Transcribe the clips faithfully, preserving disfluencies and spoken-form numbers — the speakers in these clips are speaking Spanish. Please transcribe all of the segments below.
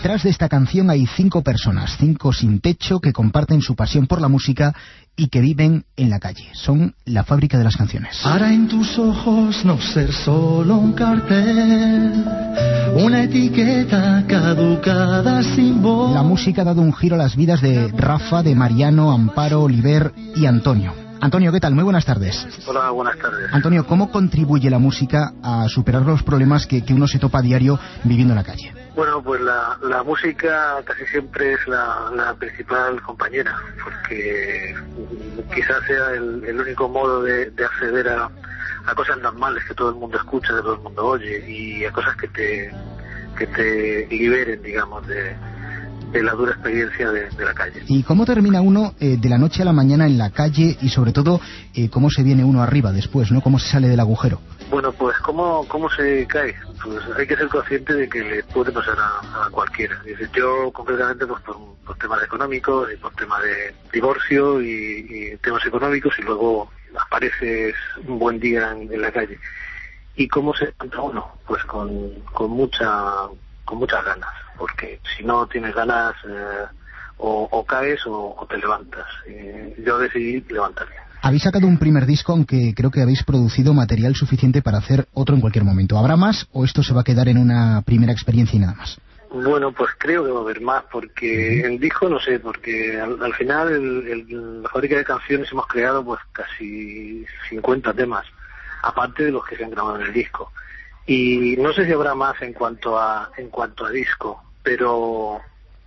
detrás de esta canción hay cinco personas, cinco sin techo, que comparten su pasión por la música y que viven en la calle. Son La Fábrica de las Canciones. Para en tus ojos no ser solo un cartel, una etiqueta caducada sin voz. La música ha dado un giro a las vidas de Rafa, de Mariano, Amparo, Oliver y Antonio. Antonio, ¿qué tal? Muy buenas tardes. Hola, buenas tardes. Antonio, ¿cómo contribuye la música a superar los problemas que, que uno se topa a diario viviendo en la calle? Bueno, pues la, la música casi siempre es la, la principal compañera, porque quizás sea el, el único modo de, de acceder a, a cosas normales que todo el mundo escucha, que todo el mundo oye, y a cosas que te, que te liberen, digamos, de... de la dura experiencia de, de la calle. ¿Y cómo termina uno eh, de la noche a la mañana en la calle y sobre todo eh, cómo se viene uno arriba después, ¿no? ¿Cómo se sale del agujero? Bueno, pues ¿cómo, cómo se cae? Pues hay que ser consciente de que le puede pasar a, a cualquiera. Yo concretamente pues por, por temas económicos y por temas de divorcio y, y temas económicos, y luego apareces un buen día en, en la calle. ¿Y cómo se levanta uno? Pues con, con mucha con muchas ganas, porque si no tienes ganas eh, o, o caes o, o te levantas. Eh, yo decidí levantarme. Habéis sacado un primer disco, aunque creo que habéis producido material suficiente para hacer otro en cualquier momento. ¿Habrá más o esto se va a quedar en una primera experiencia y nada más? Bueno, pues creo que va a haber más, porque el disco no sé, porque al, al final el, el, la Fábrica de Canciones hemos creado pues casi cincuenta temas, aparte de los que se han grabado en el disco. Y no sé si habrá más en cuanto a en cuanto a disco, pero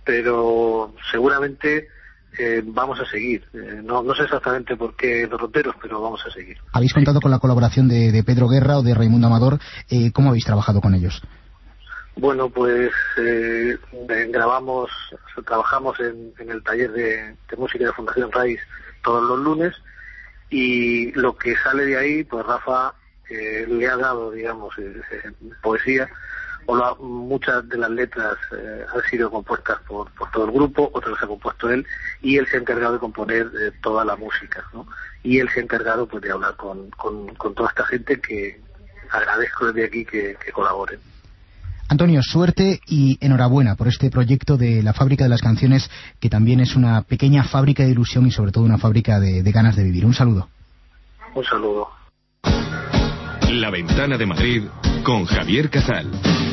pero seguramente eh, vamos a seguir. Eh, no, no sé exactamente por qué derroteros, pero vamos a seguir. ¿Habéis contado con la colaboración de, de Pedro Guerra o de Raimundo Amador? Eh, ¿Cómo habéis trabajado con ellos? Bueno, pues eh, grabamos, trabajamos en, en el taller de, de música de Fundación Raíz todos los lunes, y lo que sale de ahí, pues Rafa Eh, le ha dado, digamos, eh, eh, poesía, o la, muchas de las letras eh, han sido compuestas por, por todo el grupo, otras las ha compuesto él, y él se ha encargado de componer eh, toda la música, ¿no? Y él se ha encargado pues de hablar con, con, con toda esta gente, que agradezco desde aquí que, que colaboren. Antonio, suerte y enhorabuena por este proyecto de La Fábrica de las Canciones, que también es una pequeña fábrica de ilusión y sobre todo una fábrica de, de ganas de vivir. Un saludo. Un saludo. La Ventana de Madrid con Javier Casal.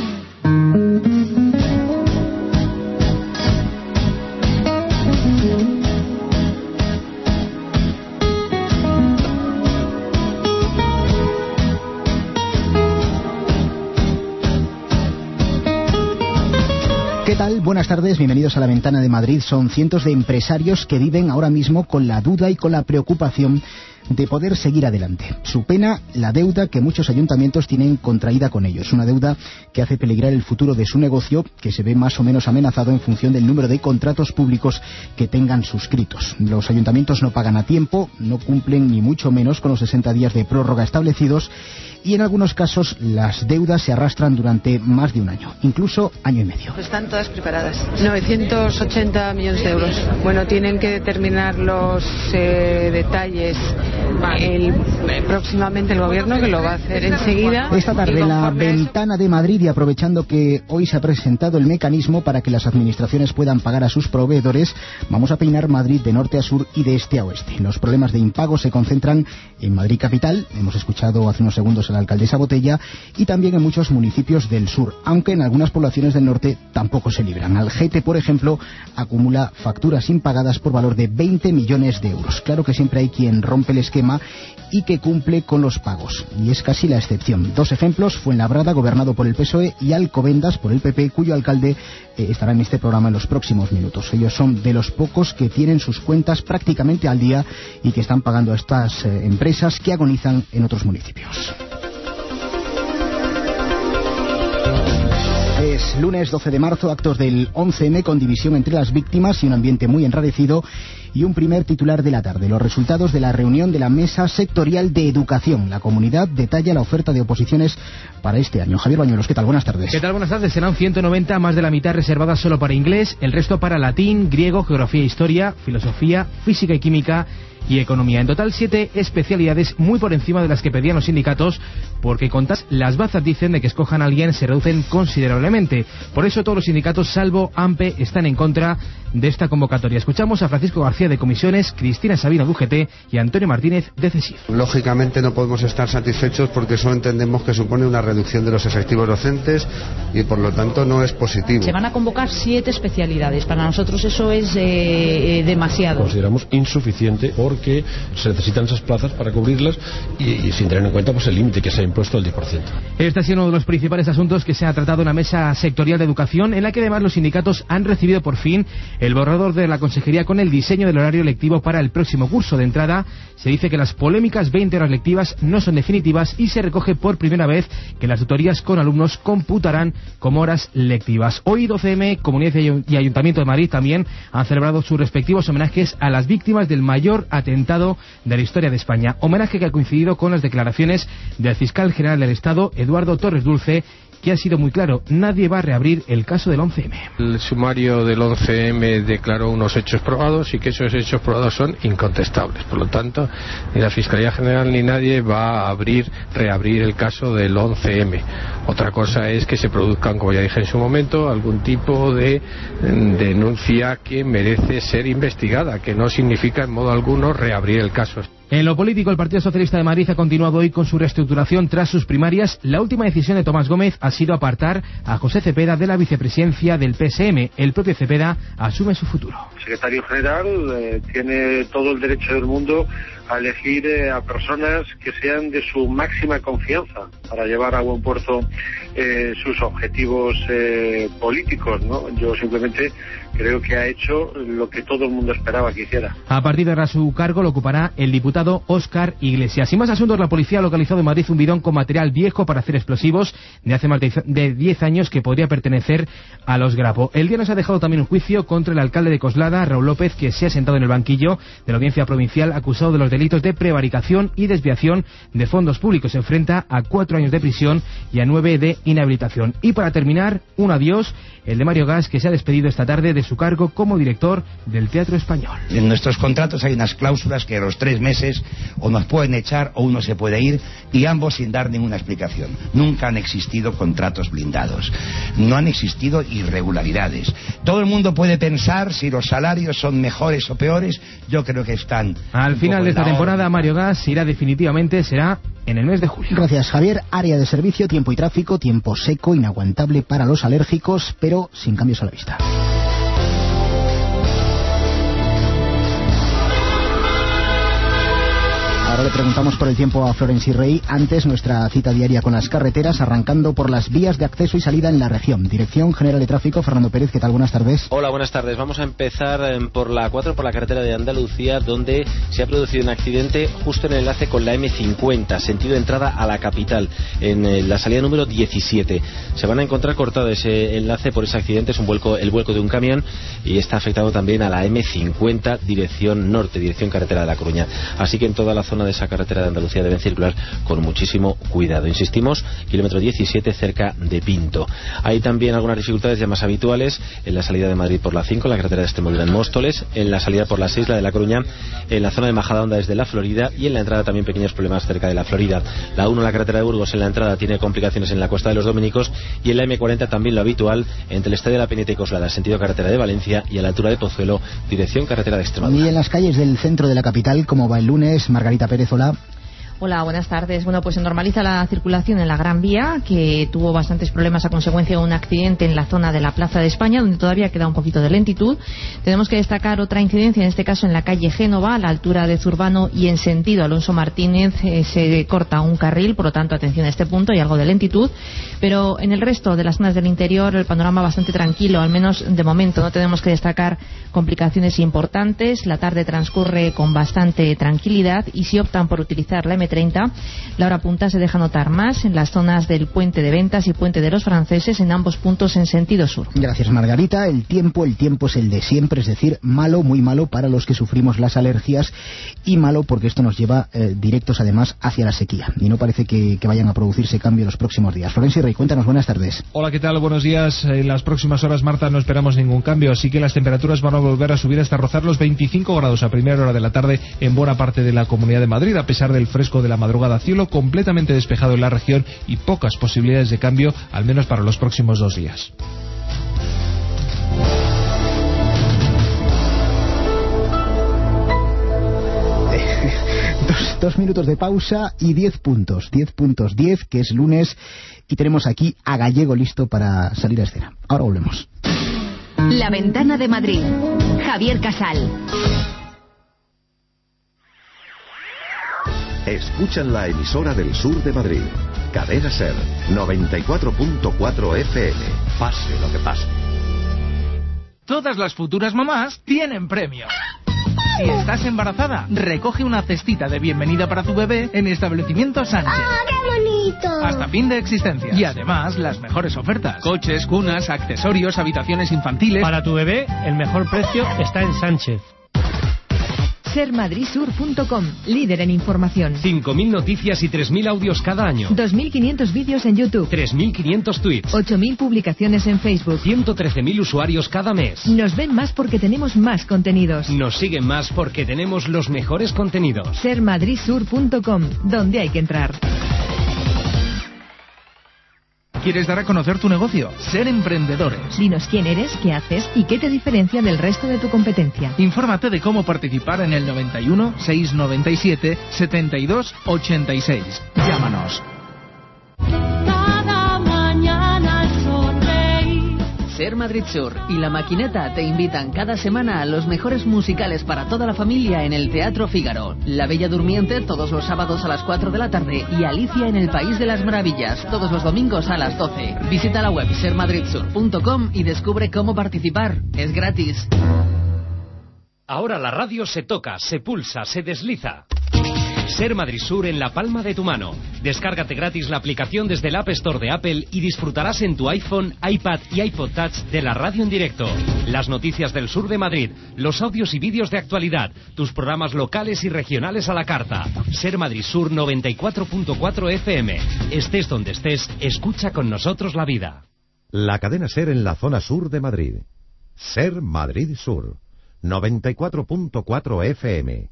¿Qué tal? Buenas tardes, bienvenidos a La Ventana de Madrid. Son cientos de empresarios que viven ahora mismo con la duda y con la preocupación de poder seguir adelante. Su pena, la deuda que muchos ayuntamientos tienen contraída con ellos. Una deuda que hace peligrar el futuro de su negocio, que se ve más o menos amenazado en función del número de contratos públicos que tengan suscritos. Los ayuntamientos no pagan a tiempo, no cumplen ni mucho menos con los sesenta días de prórroga establecidos, y en algunos casos las deudas se arrastran durante más de un año, incluso año y medio. Están todas preparadas. novecientos ochenta millones de euros. Bueno, tienen que determinar los eh, detalles el, eh, próximamente el gobierno, que lo va a hacer enseguida. Esta tarde en La Ventana de Madrid, y aprovechando que hoy se ha presentado el mecanismo para que las administraciones puedan pagar a sus proveedores, vamos a peinar Madrid de norte a sur y de este a oeste. Los problemas de impago se concentran en Madrid capital, hemos escuchado hace unos segundos a la alcaldesa Botella, y también en muchos municipios del sur, aunque en algunas poblaciones del norte tampoco se libran. Algete, por ejemplo, acumula facturas impagadas por valor de veinte millones de euros. Claro que siempre hay quien rompe el esquema y que cumple con los pagos, y es casi la excepción. Dos ejemplos: Fuenlabrada, gobernado por el P S O E, y Alcobendas, por el P P, cuyo alcalde eh, estará en este programa en los próximos minutos. Ellos son de los pocos que tienen sus cuentas prácticamente al día y que están pagando a estas eh, empresas que agonizan en otros municipios. Es lunes doce de marzo, actos del once eme con división entre las víctimas y un ambiente muy enrarecido, y un primer titular de la tarde: los resultados de la reunión de la Mesa Sectorial de Educación. La comunidad detalla la oferta de oposiciones para este año. Javier Bañuelos, ¿qué tal? Buenas tardes. ¿Qué tal? Buenas tardes. Serán ciento noventa, más de la mitad reservadas solo para inglés, el resto para latín, griego, geografía e historia, filosofía, física y química, y Economía. En total, siete especialidades muy por encima de las que pedían los sindicatos, porque contadas las bazas dicen de que escojan a alguien se reducen considerablemente. Por eso todos los sindicatos, salvo AMPE, están en contra de esta convocatoria. Escuchamos a Francisco García de Comisiones, Cristina Sabino de U G T y Antonio Martínez de CESIF. Lógicamente no podemos estar satisfechos porque eso entendemos que supone una reducción de los efectivos docentes y por lo tanto no es positivo. Se van a convocar siete especialidades. Para nosotros eso es eh, demasiado. Consideramos insuficiente porque se necesitan esas plazas para cubrirlas y, y sin tener en cuenta pues el límite que se ha impuesto del diez por ciento. Este ha sido uno de los principales asuntos que se ha tratado en la mesa sectorial de educación, en la que además los sindicatos han recibido por fin el borrador de la Consejería con el diseño del horario lectivo para el próximo curso. De entrada se dice que las polémicas veinte horas lectivas no son definitivas y se recoge por primera vez que las tutorías con alumnos computarán como horas lectivas. Hoy doce eme, Comunidad y Ayuntamiento de Madrid también han celebrado sus respectivos homenajes a las víctimas del mayor atentado de la historia de España. Homenaje que ha coincidido con las declaraciones del fiscal general del Estado, Eduardo Torres Dulce, que ha sido muy claro: nadie va a reabrir el caso del once eme. El sumario del once eme declaró unos hechos probados y que esos hechos probados son incontestables. Por lo tanto, ni la Fiscalía General ni nadie va a abrir, reabrir el caso del once eme. Otra cosa es que se produzcan, como ya dije en su momento, algún tipo de denuncia que merece ser investigada, que no significa en modo alguno reabrir el caso. En lo político, el Partido Socialista de Madrid ha continuado hoy con su reestructuración tras sus primarias. La última decisión de Tomás Gómez ha sido apartar a José Cepeda de la vicepresidencia del P S M. El propio Cepeda asume su futuro. El secretario general eh, tiene todo el derecho del mundo a elegir eh, a personas que sean de su máxima confianza para llevar a buen puerto eh, sus objetivos eh, políticos, ¿no? Yo simplemente creo que ha hecho lo que todo el mundo esperaba que hiciera. A partir de ahora su cargo lo ocupará el diputado Óscar Iglesias. Sin más asuntos, la policía ha localizado en Madrid un bidón con material viejo para hacer explosivos de hace más de diez años que podría pertenecer a los Grapo. El día nos ha dejado también un juicio contra el alcalde de Coslada, Raúl López, que se ha sentado en el banquillo de la audiencia provincial acusado de los delitos de prevaricación y desviación de fondos públicos. Se enfrenta a cuatro años de prisión y a nueve de inhabilitación. Y para terminar, un adiós, el de Mario Gas, que se ha despedido esta tarde de su cargo como director del Teatro Español. En nuestros contratos hay unas cláusulas que a los tres meses o nos pueden echar o uno se puede ir, y ambos sin dar ninguna explicación. Nunca han existido contratos blindados, no han existido irregularidades. Todo el mundo puede pensar si los salarios son mejores o peores. Yo creo que están al final de esta temporada. Mario Gas irá definitivamente, será en el mes de julio. Gracias, Javier. Área de servicio, tiempo y tráfico, tiempo seco, inaguantable para los alérgicos, pero sin cambios a la vista. Ahora le preguntamos por el tiempo a Florenci Rey. Antes, nuestra cita diaria con las carreteras, arrancando por las vías de acceso y salida en la región. Dirección General de Tráfico, Fernando Pérez, ¿qué tal? Buenas tardes. Hola, buenas tardes. Vamos a empezar por la cuatro, por la carretera de Andalucía, donde se ha producido un accidente justo en el enlace con la eme cincuenta, sentido de entrada a la capital, en la salida número diecisiete. Se van a encontrar cortado ese enlace por ese accidente, es un vuelco, el vuelco de un camión, y está afectado también a la eme cincuenta, dirección norte, dirección carretera de La Coruña. Así que en toda la zona de esa carretera de Andalucía deben circular con muchísimo cuidado. Insistimos, kilómetro diecisiete, cerca de Pinto. Hay también algunas dificultades ya más habituales en la salida de Madrid por la cinco, la carretera de Extremadura en Móstoles, en la salida por la seis, la de La Coruña, en la zona de Majadahonda desde la Florida, y en la entrada también pequeños problemas cerca de la Florida. La uno, la carretera de Burgos, en la entrada tiene complicaciones en la Costa de los Dominicos, y en la eme cuarenta también lo habitual entre el Estadio de la Pineta y Coslada, sentido carretera de Valencia, y a la altura de Pozuelo, dirección carretera de Extremadura. Y en las calles del centro de la capital, ¿cómo va el lunes? Margarita Pérez, hola. Hola, buenas tardes. Bueno, pues se normaliza la circulación en la Gran Vía, que tuvo bastantes problemas a consecuencia de un accidente en la zona de la Plaza de España, donde todavía queda un poquito de lentitud. Tenemos que destacar otra incidencia, en este caso en la calle Génova, a la altura de Zurbano y en sentido Alonso Martínez, eh, se corta un carril, por lo tanto, atención a este punto, y algo de lentitud. Pero en el resto de las zonas del interior, el panorama bastante tranquilo, al menos de momento. No tenemos que destacar complicaciones importantes. La tarde transcurre con bastante tranquilidad, y si optan por utilizar la eme nueve treinta. La hora punta se deja notar más en las zonas del Puente de Ventas y Puente de los Franceses, en ambos puntos en sentido sur. Gracias, Margarita. El tiempo, el tiempo es el de siempre, es decir, malo, muy malo para los que sufrimos las alergias y malo porque esto nos lleva eh, directos además hacia la sequía y no parece que, que vayan a producirse cambios los próximos días. Florencio Rey, cuéntanos, buenas tardes. Hola, ¿qué tal? Buenos días. En las próximas horas, Marta, no esperamos ningún cambio, así que las temperaturas van a volver a subir hasta rozar los veinticinco grados a primera hora de la tarde en buena parte de la Comunidad de Madrid, a pesar del fresco de la madrugada. Cielo completamente despejado en la región y pocas posibilidades de cambio, al menos para los próximos dos días. Dos, dos minutos de pausa y diez puntos, diez puntos, diez, que es lunes, y tenemos aquí a Gallego listo para salir a escena. Ahora volvemos. La Ventana de Madrid. Javier Casal. Escuchan la emisora del sur de Madrid. Cadena Ser, noventa y cuatro punto cuatro F M. Pase lo que pase. Todas las futuras mamás tienen premio. Si estás embarazada, recoge una cestita de bienvenida para tu bebé en Establecimiento Sánchez. ¡Ah, qué bonito! Hasta fin de existencia. Y además, las mejores ofertas. Coches, cunas, accesorios, habitaciones infantiles. Para tu bebé, el mejor precio está en Sánchez. ser madrid sur punto com, líder en información. cinco mil noticias y tres mil audios cada año. dos mil quinientos vídeos en YouTube. tres mil quinientos tweets. ocho mil publicaciones en Facebook. ciento trece mil usuarios cada mes. Nos ven más porque tenemos más contenidos. Nos siguen más porque tenemos los mejores contenidos. ser madrid sur punto com, donde hay que entrar. ¿Quieres dar a conocer tu negocio? Ser emprendedores. Dinos quién eres, qué haces y qué te diferencia del resto de tu competencia. Infórmate de cómo participar en el noventa y uno, seiscientos noventa y siete, setenta y dos, ochenta y seis. Llámanos. Cada mañana sonreír. Ser Madrid Sur y La Maquineta te invitan cada semana a los mejores musicales para toda la familia en el Teatro Fígaro. La Bella Durmiente todos los sábados a las cuatro de la tarde y Alicia en el País de las Maravillas todos los domingos a las doce. Visita la web ser madrid sur punto com y descubre cómo participar. Es gratis. Ahora la radio se toca, se pulsa, se desliza. Ser Madrid Sur en la palma de tu mano. Descárgate gratis la aplicación desde el App Store de Apple y disfrutarás en tu iPhone, iPad y iPod Touch de la radio en directo. Las noticias del sur de Madrid, los audios y vídeos de actualidad, tus programas locales y regionales a la carta. Ser Madrid Sur noventa y cuatro punto cuatro F M. Estés donde estés, escucha con nosotros la vida. La cadena Ser en la zona sur de Madrid. Ser Madrid Sur, noventa y cuatro punto cuatro F M.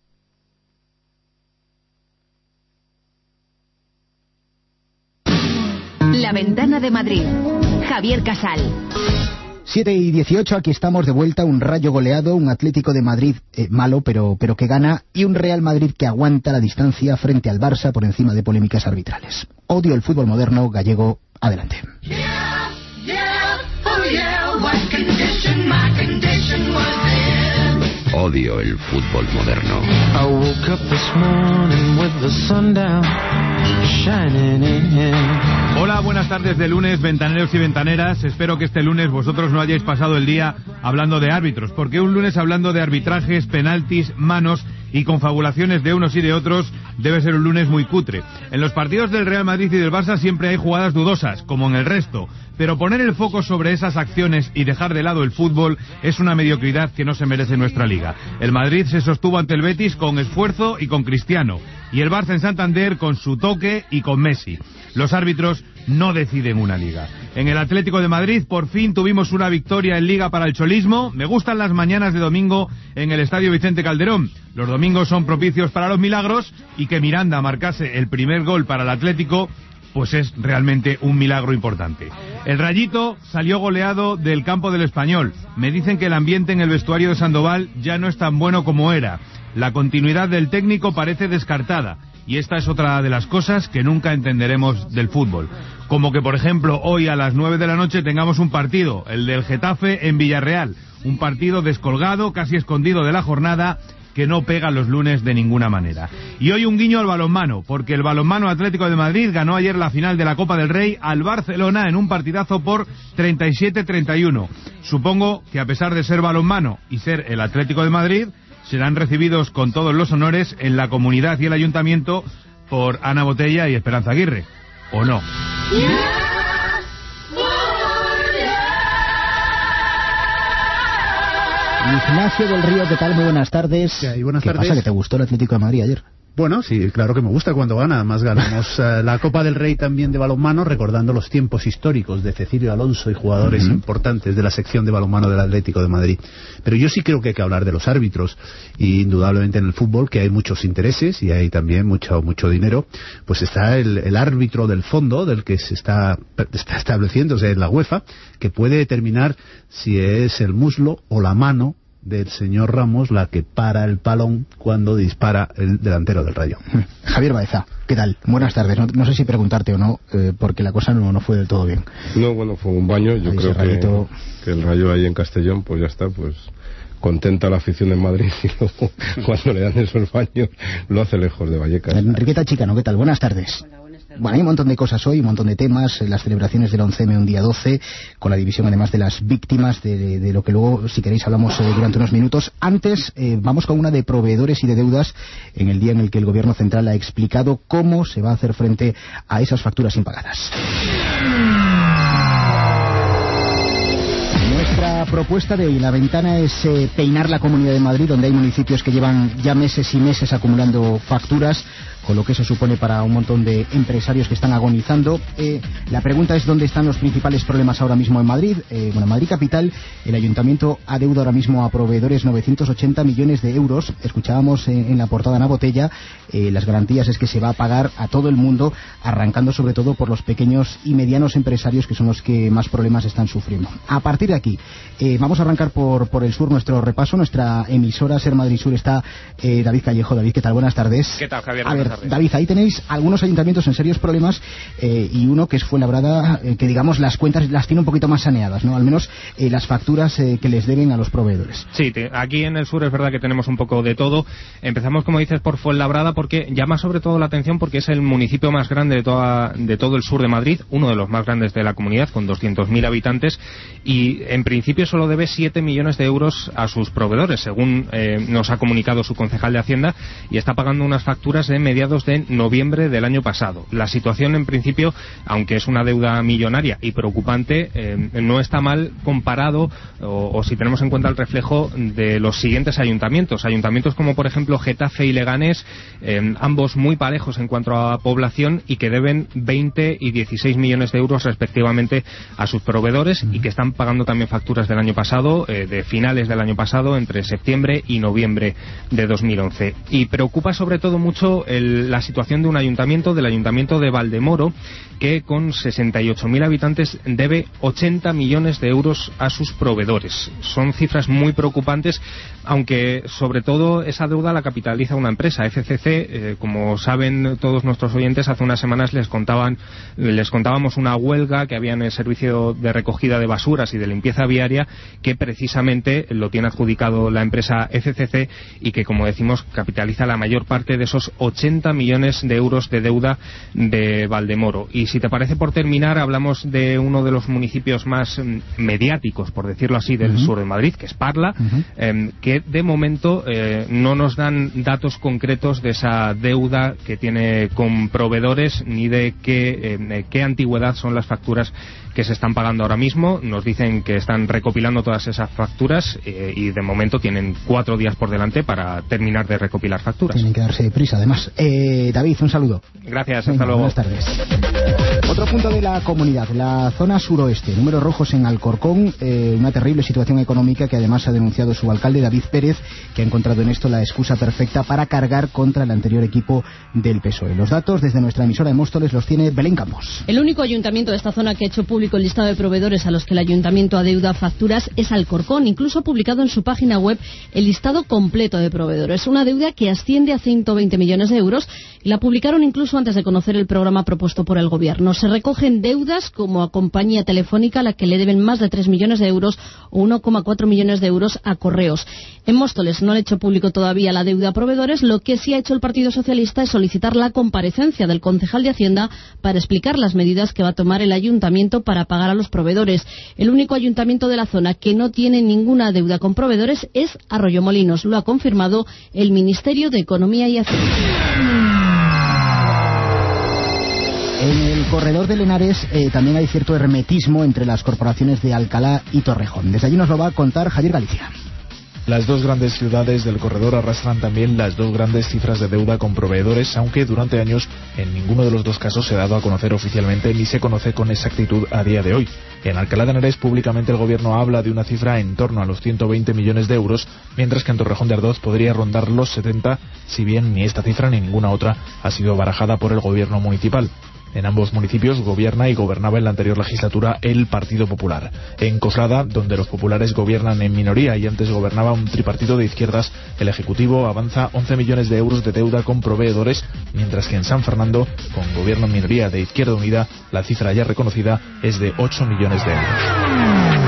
La Ventana de Madrid. Javier Casal. siete y dieciocho, aquí estamos de vuelta, un Rayo goleado, un Atlético de Madrid eh, malo pero, pero que gana y un Real Madrid que aguanta la distancia frente al Barça por encima de polémicas arbitrales. Odio el fútbol moderno, Gallego, adelante. Yeah, yeah, oh yeah, what condition my condition was in. Odio el fútbol moderno. I woke up this morning with the sun down, shining in. Hola, buenas tardes de lunes, ventaneros y ventaneras. Espero que este lunes vosotros no hayáis pasado el día hablando de árbitros, porque un lunes hablando de arbitrajes, penaltis, manos y confabulaciones de unos y de otros debe ser un lunes muy cutre. En los partidos del Real Madrid y del Barça siempre hay jugadas dudosas, como en el resto, pero poner el foco sobre esas acciones y dejar de lado el fútbol es una mediocridad que no se merece nuestra liga. El Madrid se sostuvo ante el Betis con esfuerzo y con Cristiano, y el Barça en Santander con su toque y con Messi. Los árbitros no deciden una liga. En el Atlético de Madrid por fin tuvimos una victoria en liga para el cholismo. Me gustan las mañanas de domingo en el Estadio Vicente Calderón. Los domingos son propicios para los milagros y que Miranda marcase el primer gol para el Atlético pues es realmente un milagro importante. El Rayito salió goleado del campo del Español. Me dicen que el ambiente en el vestuario de Sandoval ya no es tan bueno como era. La continuidad del técnico parece descartada. Y esta es otra de las cosas que nunca entenderemos del fútbol. Como que, por ejemplo, hoy a las nueve de la noche tengamos un partido, el del Getafe en Villarreal. Un partido descolgado, casi escondido de la jornada, que no pega los lunes de ninguna manera. Y hoy un guiño al balonmano, porque el balonmano Atlético de Madrid ganó ayer la final de la Copa del Rey al Barcelona en un partidazo por treinta y siete a treinta y uno. Supongo que a pesar de ser balonmano y ser el Atlético de Madrid, serán recibidos con todos los honores en la comunidad y el ayuntamiento por Ana Botella y Esperanza Aguirre, ¿o no? Ignacio del Río, ¿qué tal? Muy buenas tardes. ¿Qué hay? Buenas ¿Qué tardes. pasa? ¿Que te gustó el Atlético de Madrid ayer? Bueno, sí, claro que me gusta cuando gana. Además ganamos uh, la Copa del Rey también de balonmano, recordando los tiempos históricos de Cecilio Alonso y jugadores uh-huh. importantes de la sección de balonmano del Atlético de Madrid. Pero yo sí creo que hay que hablar de los árbitros. Y indudablemente en el fútbol, que hay muchos intereses y hay también mucho mucho dinero, pues está el, el árbitro del fondo, del que se está, está estableciéndose en la UEFA, que puede determinar si es el muslo o la mano del señor Ramos la que para el palón cuando dispara el delantero del Rayo. Javier Baeza, ¿qué tal? Buenas tardes. No, no sé si preguntarte o no, eh, porque la cosa no, no fue del todo bien. No, bueno, fue un baño. Yo ahí creo que, rayito... que el Rayo ahí en Castellón, pues ya está, pues contenta la afición en Madrid y luego cuando le dan esos baños lo hace lejos de Vallecas. Enriqueta Chicano, ¿qué tal? Buenas tardes. Bueno, hay un montón de cosas hoy, un montón de temas, las celebraciones del once eme un día doce, con la división además de las víctimas, de, de, de lo que luego, si queréis, hablamos eh, durante unos minutos. Antes, eh, vamos con una de proveedores y de deudas, en el día en el que el Gobierno Central ha explicado cómo se va a hacer frente a esas facturas impagadas. Nuestra propuesta de hoy, La Ventana, es eh, peinar la Comunidad de Madrid, donde hay municipios que llevan ya meses y meses acumulando facturas, con lo que se supone para un montón de empresarios que están agonizando. Eh, la pregunta es dónde están los principales problemas ahora mismo en Madrid. Eh, bueno, en Madrid capital, el ayuntamiento adeuda ahora mismo a proveedores novecientos ochenta millones de euros. Escuchábamos eh, en la portada Ana Botella, eh, las garantías es que se va a pagar a todo el mundo, arrancando sobre todo por los pequeños y medianos empresarios, que son los que más problemas están sufriendo. A partir de aquí, eh, vamos a arrancar por, por el sur nuestro repaso. Nuestra emisora Ser Madrid Sur está eh, David Callejo. David, ¿qué tal? Buenas tardes. ¿Qué tal, Javier? A ver, David, ahí tenéis algunos ayuntamientos en serios problemas eh, y uno que es Fuenlabrada, eh, que digamos las cuentas las tiene un poquito más saneadas, ¿no? Al menos eh, las facturas eh, que les deben a los proveedores. Sí, te, aquí en el sur es verdad que tenemos un poco de todo. Empezamos, como dices, por Fuenlabrada, porque llama sobre todo la atención porque es el municipio más grande de, toda, de todo el sur de Madrid, uno de los más grandes de la comunidad, con doscientos mil habitantes, y en principio solo debe siete millones de euros a sus proveedores, según eh, nos ha comunicado su concejal de Hacienda, y está pagando unas facturas de mediados de noviembre del año pasado. La situación, en principio, aunque es una deuda millonaria y preocupante, eh, no está mal comparado o, o si tenemos en cuenta el reflejo de los siguientes ayuntamientos. Ayuntamientos como, por ejemplo, Getafe y Leganés, eh, ambos muy parejos en cuanto a población y que deben veinte y dieciséis millones de euros respectivamente a sus proveedores y que están pagando también facturas del año pasado, eh, de finales del año pasado, entre septiembre y noviembre de dos mil once. Y preocupa sobre todo mucho el, la situación de un ayuntamiento, del ayuntamiento de Valdemoro, que con sesenta y ocho mil habitantes debe ochenta millones de euros a sus proveedores. Son cifras muy preocupantes, aunque sobre todo esa deuda la capitaliza una empresa, F C C. Eh, como saben todos nuestros oyentes, hace unas semanas les contaban, les contábamos una huelga que había en el servicio de recogida de basuras y de limpieza viaria, que precisamente lo tiene adjudicado la empresa F C C y que, como decimos, capitaliza la mayor parte de esos ochenta millones de euros de deuda de Valdemoro. Y si te parece, por terminar, hablamos de uno de los municipios más mm, mediáticos, por decirlo así, del uh-huh. sur de Madrid, que es Parla, uh-huh. eh, que de momento eh, no nos dan datos concretos de esa deuda que tiene con proveedores, ni de qué, eh, qué antigüedad son las facturas que se están pagando ahora mismo. Nos dicen que están recopilando todas esas facturas eh, y de momento tienen cuatro días por delante para terminar de recopilar facturas. Tienen que darse prisa, además. Eh, David, un saludo. Gracias, Venga, hasta luego. Buenas tardes. Otro punto de la comunidad, la zona suroeste, números rojos en Alcorcón, eh, una terrible situación económica que además ha denunciado su alcalde, David Pérez, que ha encontrado en esto la excusa perfecta para cargar contra el anterior equipo del P S O E. Los datos desde nuestra emisora de Móstoles los tiene Belén Campos. El único ayuntamiento de esta zona que ha hecho público el listado de proveedores a los que el ayuntamiento adeuda facturas es Alcorcón. Incluso ha publicado en su página web el listado completo de proveedores. Una deuda que asciende a ciento veinte millones de euros y la publicaron incluso antes de conocer el programa propuesto por el gobierno. Se recogen deudas como a Compañía Telefónica, a la que le deben más de tres millones de euros, o uno coma cuatro millones de euros a Correos. En Móstoles no han hecho público todavía la deuda a proveedores. Lo que sí ha hecho el Partido Socialista es solicitar la comparecencia del concejal de Hacienda para explicar las medidas que va a tomar el ayuntamiento para pagar a los proveedores. El único ayuntamiento de la zona que no tiene ninguna deuda con proveedores es Arroyomolinos. Lo ha confirmado el Ministerio de Economía y Hacienda. En el corredor de Henares eh, también hay cierto hermetismo entre las corporaciones de Alcalá y Torrejón. Desde allí nos lo va a contar Javier Galicia. Las dos grandes ciudades del corredor arrastran también las dos grandes cifras de deuda con proveedores, aunque durante años en ninguno de los dos casos se ha dado a conocer oficialmente ni se conoce con exactitud a día de hoy. En Alcalá de Henares públicamente el gobierno habla de una cifra en torno a los ciento veinte millones de euros, mientras que en Torrejón de Ardoz podría rondar los setenta, si bien ni esta cifra ni ninguna otra ha sido barajada por el gobierno municipal. En ambos municipios gobierna y gobernaba en la anterior legislatura el Partido Popular. En Coslada, donde los populares gobiernan en minoría y antes gobernaba un tripartito de izquierdas, el Ejecutivo avanza once millones de euros de deuda con proveedores, mientras que en San Fernando, con gobierno en minoría de Izquierda Unida, la cifra ya reconocida es de ocho millones de euros.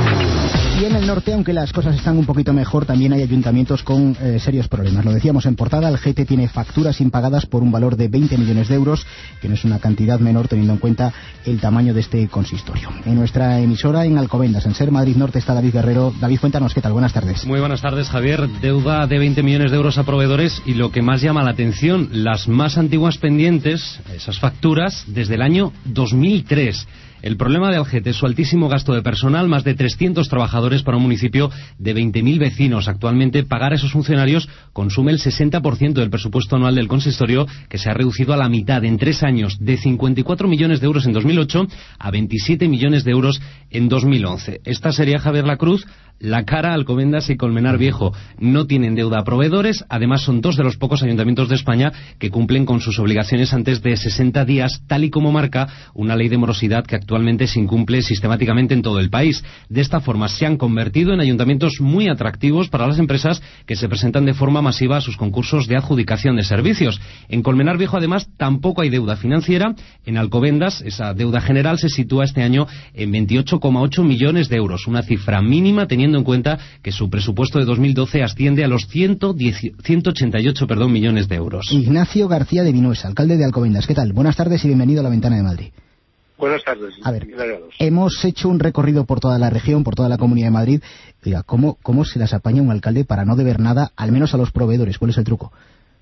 Y en el norte, aunque las cosas están un poquito mejor, también hay ayuntamientos con eh, serios problemas. Lo decíamos en portada, el G T tiene facturas impagadas por un valor de veinte millones de euros, que no es una cantidad menor teniendo en cuenta el tamaño de este consistorio. En nuestra emisora, en Alcobendas, en Ser Madrid Norte, está David Guerrero. David, cuéntanos, ¿qué tal? Buenas tardes. Muy buenas tardes, Javier. Deuda de veinte millones de euros a proveedores y lo que más llama la atención, las más antiguas pendientes, esas facturas, desde el año dos mil tres. El problema de Algete es su altísimo gasto de personal, más de trescientos trabajadores para un municipio de veinte mil vecinos. Actualmente, pagar a esos funcionarios consume el sesenta por ciento del presupuesto anual del consistorio, que se ha reducido a la mitad en tres años, de cincuenta y cuatro millones de euros en dos mil ocho a veintisiete millones de euros en dos mil once. Esta sería, Javier Lacruz, la cara. Alcobendas y Colmenar Viejo no tienen deuda a proveedores. Además, son dos de los pocos ayuntamientos de España que cumplen con sus obligaciones antes de sesenta días, tal y como marca una ley de morosidad que actualmente se incumple sistemáticamente en todo el país. De esta forma, se han convertido en ayuntamientos muy atractivos para las empresas que se presentan de forma masiva a sus concursos de adjudicación de servicios. En Colmenar Viejo, además, tampoco hay deuda financiera. En Alcobendas, esa deuda general se sitúa este año en veintiocho coma ocho millones de euros, una cifra mínima teniendo en cuenta que su presupuesto de dos mil doce asciende a los ciento ochenta y ocho perdón, millones de euros. Ignacio García de Vinuesa, alcalde de Alcobendas. ¿Qué tal? Buenas tardes y bienvenido a La Ventana de Madrid. Buenas tardes. A ver, hemos hecho un recorrido por toda la región, por toda la Comunidad de Madrid. Oiga, ¿cómo, cómo se las apaña un alcalde para no deber nada, al menos a los proveedores? ¿Cuál es el truco?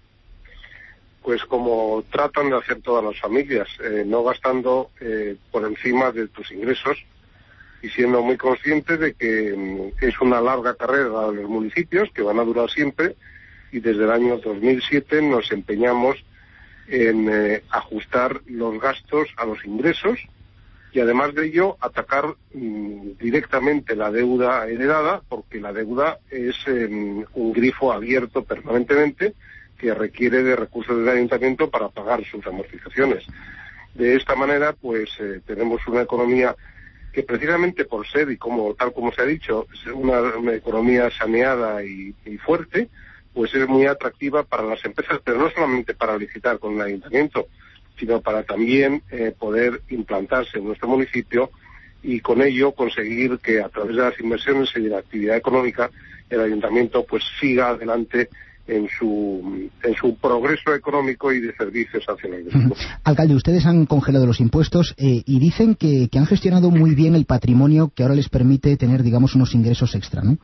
Pues como tratan de hacer todas las familias, eh, no gastando eh, por encima de tus ingresos y siendo muy conscientes de que mm, es una larga carrera de los municipios que van a durar siempre, y desde el año dos mil siete nos empeñamos en eh, ajustar los gastos a los ingresos y además de ello atacar mm, directamente la deuda heredada, porque la deuda es eh, un grifo abierto permanentemente que requiere de recursos del ayuntamiento para pagar sus amortizaciones. De esta manera, pues eh, tenemos una economía que precisamente por ser, y como tal como se ha dicho, una, una economía saneada y, y fuerte, pues es muy atractiva para las empresas, pero no solamente para licitar con el ayuntamiento, sino para también eh, poder implantarse en nuestro municipio y con ello conseguir que a través de las inversiones y de la actividad económica el ayuntamiento pues siga adelante en su en su progreso económico y de servicios hacia el mismo. Alcalde, ustedes han congelado los impuestos eh, y dicen que, que han gestionado muy bien el patrimonio que ahora les permite tener, digamos, unos ingresos extra, ¿no?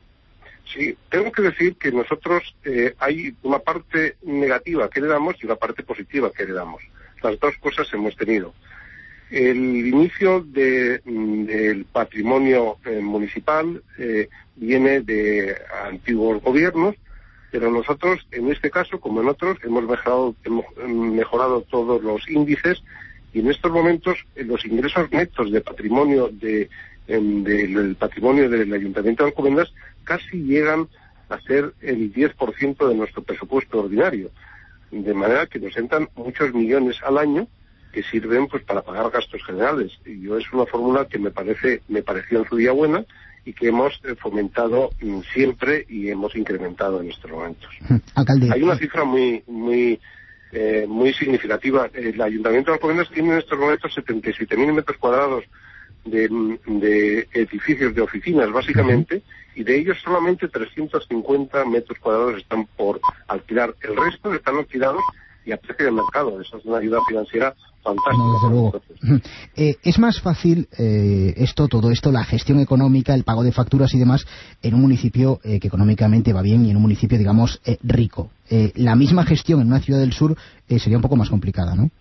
Sí, tengo que decir que nosotros eh, hay una parte negativa que heredamos y una parte positiva que heredamos. Las dos cosas hemos tenido. El inicio de, del patrimonio eh, municipal eh, viene de antiguos gobiernos, pero nosotros, en este caso, como en otros, hemos mejorado, hemos mejorado todos los índices y en estos momentos eh, los ingresos netos de patrimonio de, en, de, del patrimonio del Ayuntamiento de Alcobendas casi llegan a ser el diez por ciento de nuestro presupuesto ordinario, de manera que nos entran muchos millones al año que sirven pues para pagar gastos generales. Y yo es una fórmula que me parece me pareció en su día buena y que hemos eh, fomentado mm, siempre y hemos incrementado en estos momentos. Alcalde. Hay una cifra muy muy eh, muy significativa. El Ayuntamiento de Alcobendas tiene en estos momentos setenta y siete mil metros cuadrados de, de edificios de oficinas, básicamente, y de ellos solamente trescientos cincuenta metros cuadrados están por alquilar. El resto están alquilados y a precio de mercado. Eso es una ayuda financiera fantástica. No, desde luego. Eh, es más fácil eh, esto, todo esto, la gestión económica, el pago de facturas y demás, en un municipio eh, que económicamente va bien y en un municipio, digamos, eh, rico. Eh, la misma gestión en una ciudad del sur eh, sería un poco más complicada, ¿no?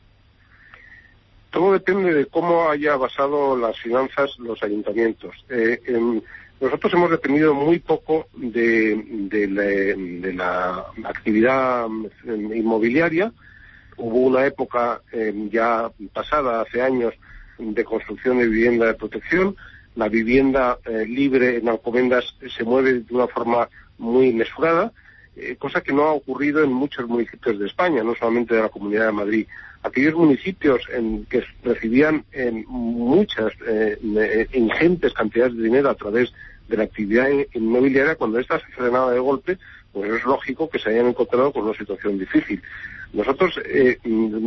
Todo depende de cómo haya basado las finanzas los ayuntamientos. Eh, en, nosotros hemos dependido muy poco de, de, la, de la actividad inmobiliaria. Hubo una época eh, ya pasada, hace años, de construcción de vivienda de protección. La vivienda eh, libre en Alcobendas se mueve de una forma muy mesurada, eh, cosa que no ha ocurrido en muchos municipios de España, no solamente de la Comunidad de Madrid. Aquellos municipios en que recibían en muchas, eh, ingentes cantidades de dinero a través de la actividad inmobiliaria, cuando esta se frenaba de golpe, pues es lógico que se hayan encontrado con una situación difícil. Nosotros, eh,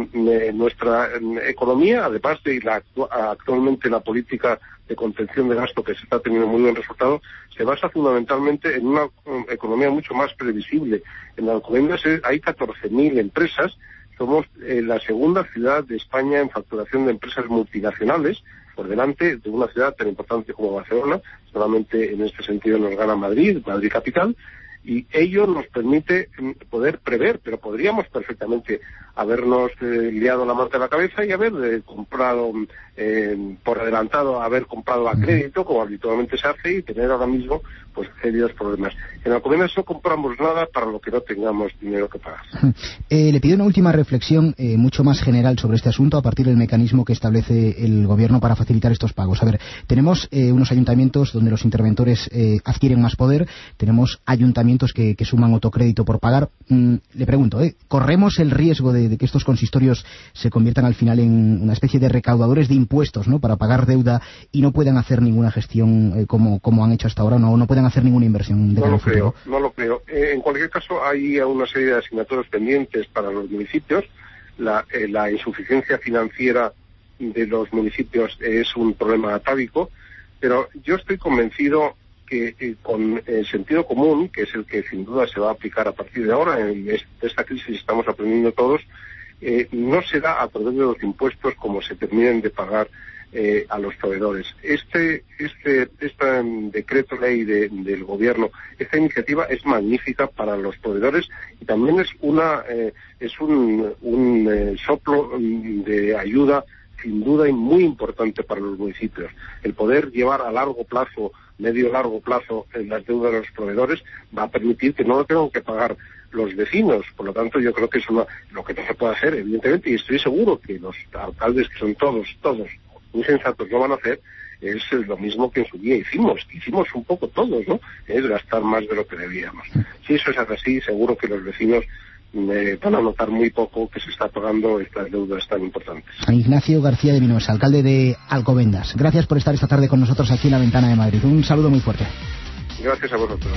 nuestra economía, además de la, actualmente la política de contención de gasto que se está teniendo muy buen resultado, se basa fundamentalmente en una um, economía mucho más previsible. En Alcobendas hay catorce mil empresas. Somos eh, la segunda ciudad de España en facturación de empresas multinacionales, por delante de una ciudad tan importante como Barcelona. Solamente en este sentido nos gana Madrid, Madrid capital, y ello nos permite poder prever, pero podríamos perfectamente habernos eh, liado la manta a la cabeza y haber eh, comprado eh, por adelantado, haber comprado a crédito, como habitualmente se hace, y tener ahora mismo pues serios problemas. En Alcobendas no compramos nada para lo que no tengamos dinero que pagar. Eh, le pido una última reflexión eh, mucho más general sobre este asunto a partir del mecanismo que establece el Gobierno para facilitar estos pagos. A ver, tenemos eh, unos ayuntamientos donde los interventores eh, adquieren más poder, tenemos ayuntamientos que, que suman autocrédito por pagar. Mm, le pregunto, ¿eh? ¿corremos el riesgo de, de que estos consistorios se conviertan al final en una especie de recaudadores de impuestos, ¿no?, para pagar deuda y no puedan hacer ninguna gestión eh, como, como han hecho hasta ahora, no, no puedan hacer ninguna inversión de no lo futuro? creo, no lo creo. Eh, en cualquier caso, hay una serie de asignaturas pendientes para los municipios. La, eh, la insuficiencia financiera de los municipios es un problema atávico, pero yo estoy convencido que eh, con el sentido común, que es el que sin duda se va a aplicar a partir de ahora, en esta crisis estamos aprendiendo todos, eh, no será a través de los impuestos como se terminen de pagar eh, a los proveedores. Este este este um, decreto ley de, del gobierno, esta iniciativa es magnífica para los proveedores y también es una eh, es un, un eh, soplo de ayuda sin duda y muy importante para los municipios. El poder llevar a largo plazo, medio largo plazo, en las deudas de los proveedores va a permitir que no lo tengan que pagar los vecinos. Por lo tanto, yo creo que es una, lo que no se puede hacer, evidentemente, y estoy seguro que los alcaldes, que son todos, todos muy sensatos, lo van a hacer, es lo mismo que en su día hicimos, que hicimos un poco todos, ¿no? Es gastar más de lo que debíamos. Si eso es así, seguro que los vecinos me van a notar muy poco que se está pagando estas deudas tan importantes. San Ignacio García de Vinuesa, alcalde de Alcobendas. Gracias por estar esta tarde con nosotros aquí en La Ventana de Madrid. Un saludo muy fuerte. Gracias a vosotros.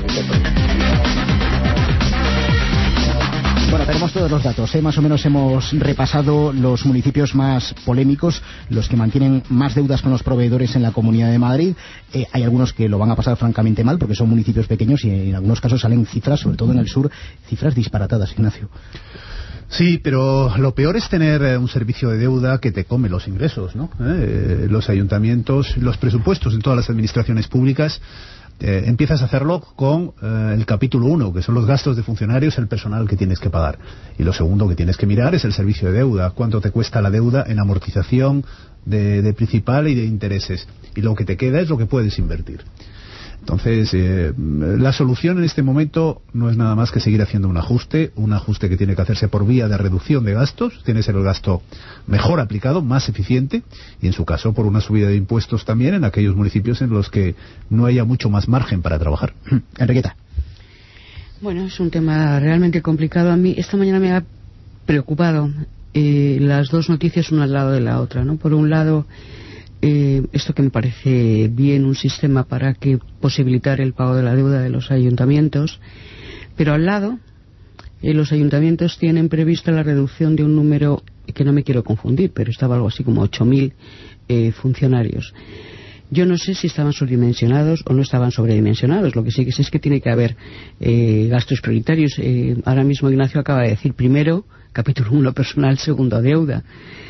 Bueno, tenemos todos los datos, ¿eh? Más o menos hemos repasado los municipios más polémicos, los que mantienen más deudas con los proveedores en la Comunidad de Madrid. Eh, hay algunos que lo van a pasar francamente mal porque son municipios pequeños y en algunos casos salen cifras, sobre todo en el sur, cifras disparatadas, Ignacio. Sí, pero lo peor es tener eh, un servicio de deuda que te come los ingresos, ¿no? Eh, los ayuntamientos, los presupuestos en todas las administraciones públicas. Eh, empiezas a hacerlo con eh, el capítulo uno, que son los gastos de funcionarios, el personal que tienes que pagar. Y lo segundo que tienes que mirar es el servicio de deuda. ¿Cuánto te cuesta la deuda en amortización de, de principal y de intereses? Y lo que te queda es lo que puedes invertir. Entonces, eh, la solución en este momento no es nada más que seguir haciendo un ajuste, un ajuste que tiene que hacerse por vía de reducción de gastos, tiene que ser el gasto mejor aplicado, más eficiente, y en su caso por una subida de impuestos también en aquellos municipios en los que no haya mucho más margen para trabajar. Enriqueta. Bueno, es un tema realmente complicado. A mí esta mañana me ha preocupado eh, las dos noticias una al lado de la otra, ¿no? Por un lado, Eh, esto que me parece bien, un sistema para que posibilitar el pago de la deuda de los ayuntamientos, pero al lado eh, los ayuntamientos tienen prevista la reducción de un número que no me quiero confundir, pero estaba algo así como ocho mil eh, funcionarios. Yo no sé si estaban sobredimensionados o no estaban sobredimensionados. Lo que sí que sé es que tiene que haber eh, gastos prioritarios. Eh, ahora mismo Ignacio acaba de decir, primero, capítulo uno, personal, segundo, deuda.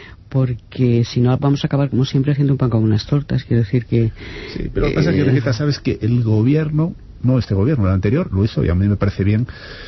Porque si no vamos a acabar, como siempre, haciendo un pan con unas tortas. Quiero decir que... Sí, pero lo que pasa es que, Enriqueta, sabes que el gobierno, no este gobierno, el anterior, lo hizo, y a mí me parece bien,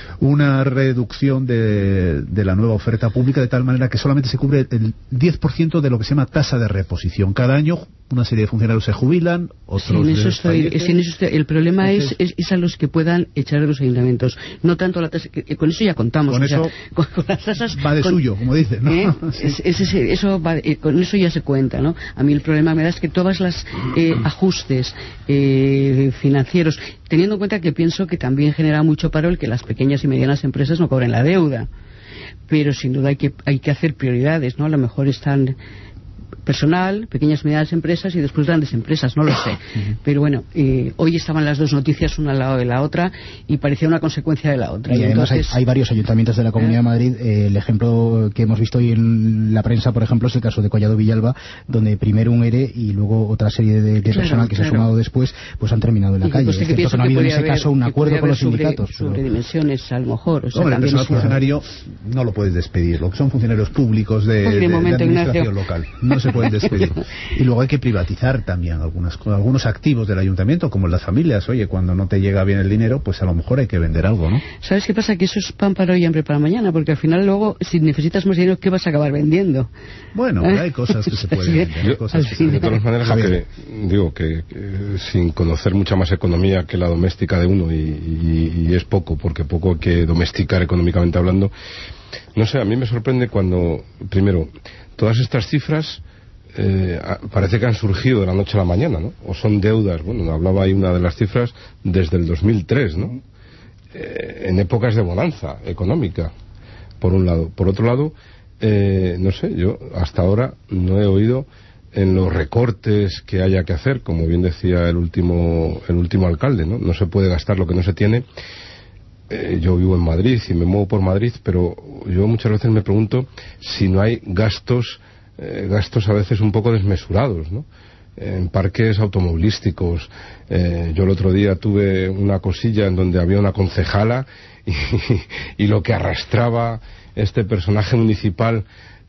una reducción de, de la nueva oferta pública de tal manera que solamente se cubre el diez por ciento de lo que se llama tasa de reposición. Cada año una serie de funcionarios se jubilan, otros... Sí, en eso estoy, es, en eso estoy, el problema Entonces, es, es, es a los que puedan echar de los ayuntamientos. No tanto la tasa... Que, con eso ya contamos. Con o eso sea, con, con las tasas... Va de con, suyo, como dicen, ¿no? ¿eh? Sí. es, es ese, eso va, eh, con eso ya se cuenta, ¿no? A mí el problema me da es que todas las eh, ajustes eh, financieros, teniendo en cuenta que pienso que también genera mucho paro el que las pequeñas y medianas empresas no cobren la deuda, pero sin duda hay que hay que hacer prioridades, ¿no? A lo mejor están personal, pequeñas y medianas empresas y después grandes empresas, no lo sé. Pero bueno, eh, hoy estaban las dos noticias una al lado de la otra y parecía una consecuencia de la otra. Y, y además entonces... hay, hay varios ayuntamientos de la Comunidad de Madrid. Eh, el ejemplo que hemos visto hoy en la prensa, por ejemplo, es el caso de Collado Villalba, donde primero un ERE y luego otra serie de, de claro, personal que claro. se ha sumado después, pues han terminado en la y calle. Pues es que cierto que no ha habido en ese haber, caso un acuerdo con los sobre, sindicatos. Sobre pero... dimensiones, a lo mejor. O sea, no, el personal funcionario no lo puedes despedir. Lo que son funcionarios públicos de, de, de, momento, de administración Ignacio. local. No se pueden despedir. Y luego hay que privatizar también algunas, algunos activos del ayuntamiento, como las familias. Oye, cuando no te llega bien el dinero, pues a lo mejor hay que vender algo, ¿no? ¿Sabes qué pasa? Que eso es pan para hoy y hambre para mañana, porque al final luego, si necesitas más dinero, ¿qué vas a acabar vendiendo? Bueno, ¿eh? Hay cosas que se pueden vender. Hay cosas que se de todas maneras, que, digo que, que sin conocer mucha más economía que la doméstica de uno, y, y, y es poco, porque poco hay que domesticar económicamente hablando. No sé, a mí me sorprende cuando, primero, todas estas cifras... Eh, parece que han surgido de la noche a la mañana, ¿no? O son deudas, bueno, hablaba ahí una de las cifras desde el dos mil tres, ¿no? Eh, en épocas de bonanza económica, por un lado. Por otro lado, eh, no sé, yo hasta ahora no he oído en los recortes que haya que hacer, como bien decía el último, el último alcalde, ¿no? No se puede gastar lo que no se tiene. Eh, yo vivo en Madrid y me muevo por Madrid, pero yo muchas veces me pregunto si no hay gastos Eh, gastos a veces un poco desmesurados, ¿no? En parques automovilísticos. Eh, yo el otro día tuve una cosilla en donde había una concejala y, y lo que arrastraba este personaje municipal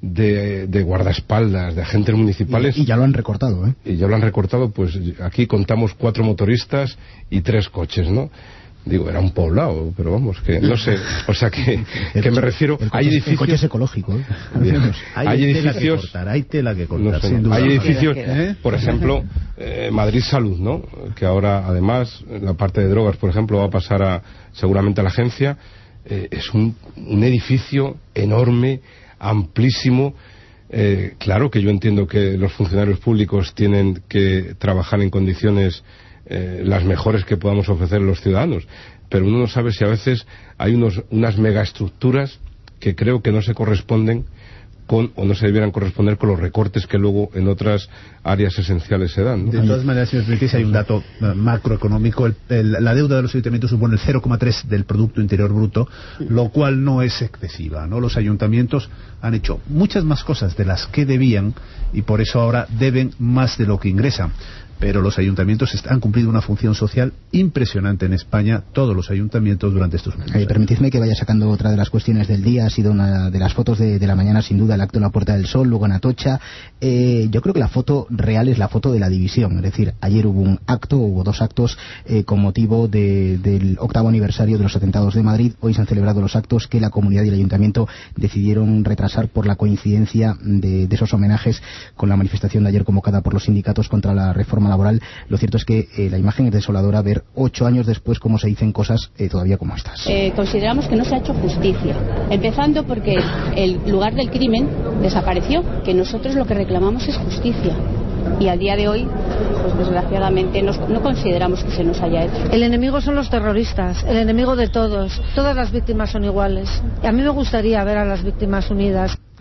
de, de guardaespaldas, de agentes municipales. Y, y ya lo han recortado, ¿eh? Y ya lo han recortado, pues aquí contamos cuatro motoristas y tres coches, ¿no? Digo, era un poblado, pero vamos, que no sé, o sea que, que me refiero, el coche, hay edificios... El coche es ecológico, ¿eh? hay, hay edificios... Que cortar, hay tela que cortar, no sé, sin duda. Hay edificios, ¿eh? Por ejemplo, eh, Madrid Salud, ¿no? Que ahora, además, la parte de drogas, por ejemplo, va a pasar a, seguramente a la agencia. Eh, es un, un edificio enorme, amplísimo. Eh, claro que yo entiendo que los funcionarios públicos tienen que trabajar en condiciones Eh, las mejores que podamos ofrecer a los ciudadanos, pero uno no sabe si a veces hay unos, unas megaestructuras que creo que no se corresponden con, o no se debieran corresponder con los recortes que luego en otras áreas esenciales se dan, ¿no? De todas maneras, si me permitís, hay un dato macroeconómico. El, el, la deuda de los ayuntamientos supone el cero coma tres del Producto Interior Bruto, lo cual no es excesiva, ¿no? Los ayuntamientos han hecho muchas más cosas de las que debían y por eso ahora deben más de lo que ingresan. Pero los ayuntamientos han cumplido una función social impresionante en España, todos los ayuntamientos durante estos últimos años. Eh, permitidme que vaya sacando otra de las cuestiones del día. Ha sido una de las fotos de, de la mañana, sin duda, el acto en la Puerta del Sol, luego en Atocha. Eh, yo creo que la foto real es la foto de la división. Es decir, ayer hubo un acto, hubo dos actos eh, con motivo de, del octavo aniversario de los atentados de Madrid. Hoy se han celebrado los actos que la comunidad y el ayuntamiento decidieron retrasar por la coincidencia de, de esos homenajes con la manifestación de ayer convocada por los sindicatos contra la reforma laboral. Lo cierto es que eh, la imagen es desoladora ver ocho años después cómo se dicen cosas eh, todavía como estas. Eh, consideramos que no se ha hecho justicia, empezando porque el lugar del crimen desapareció, que nosotros lo que reclamamos es justicia. Y al día de hoy, pues desgraciadamente nos, no consideramos que se nos haya hecho. El enemigo son los terroristas, el enemigo de todos. Todas las víctimas son iguales. Y a mí me gustaría ver a las víctimas unidas.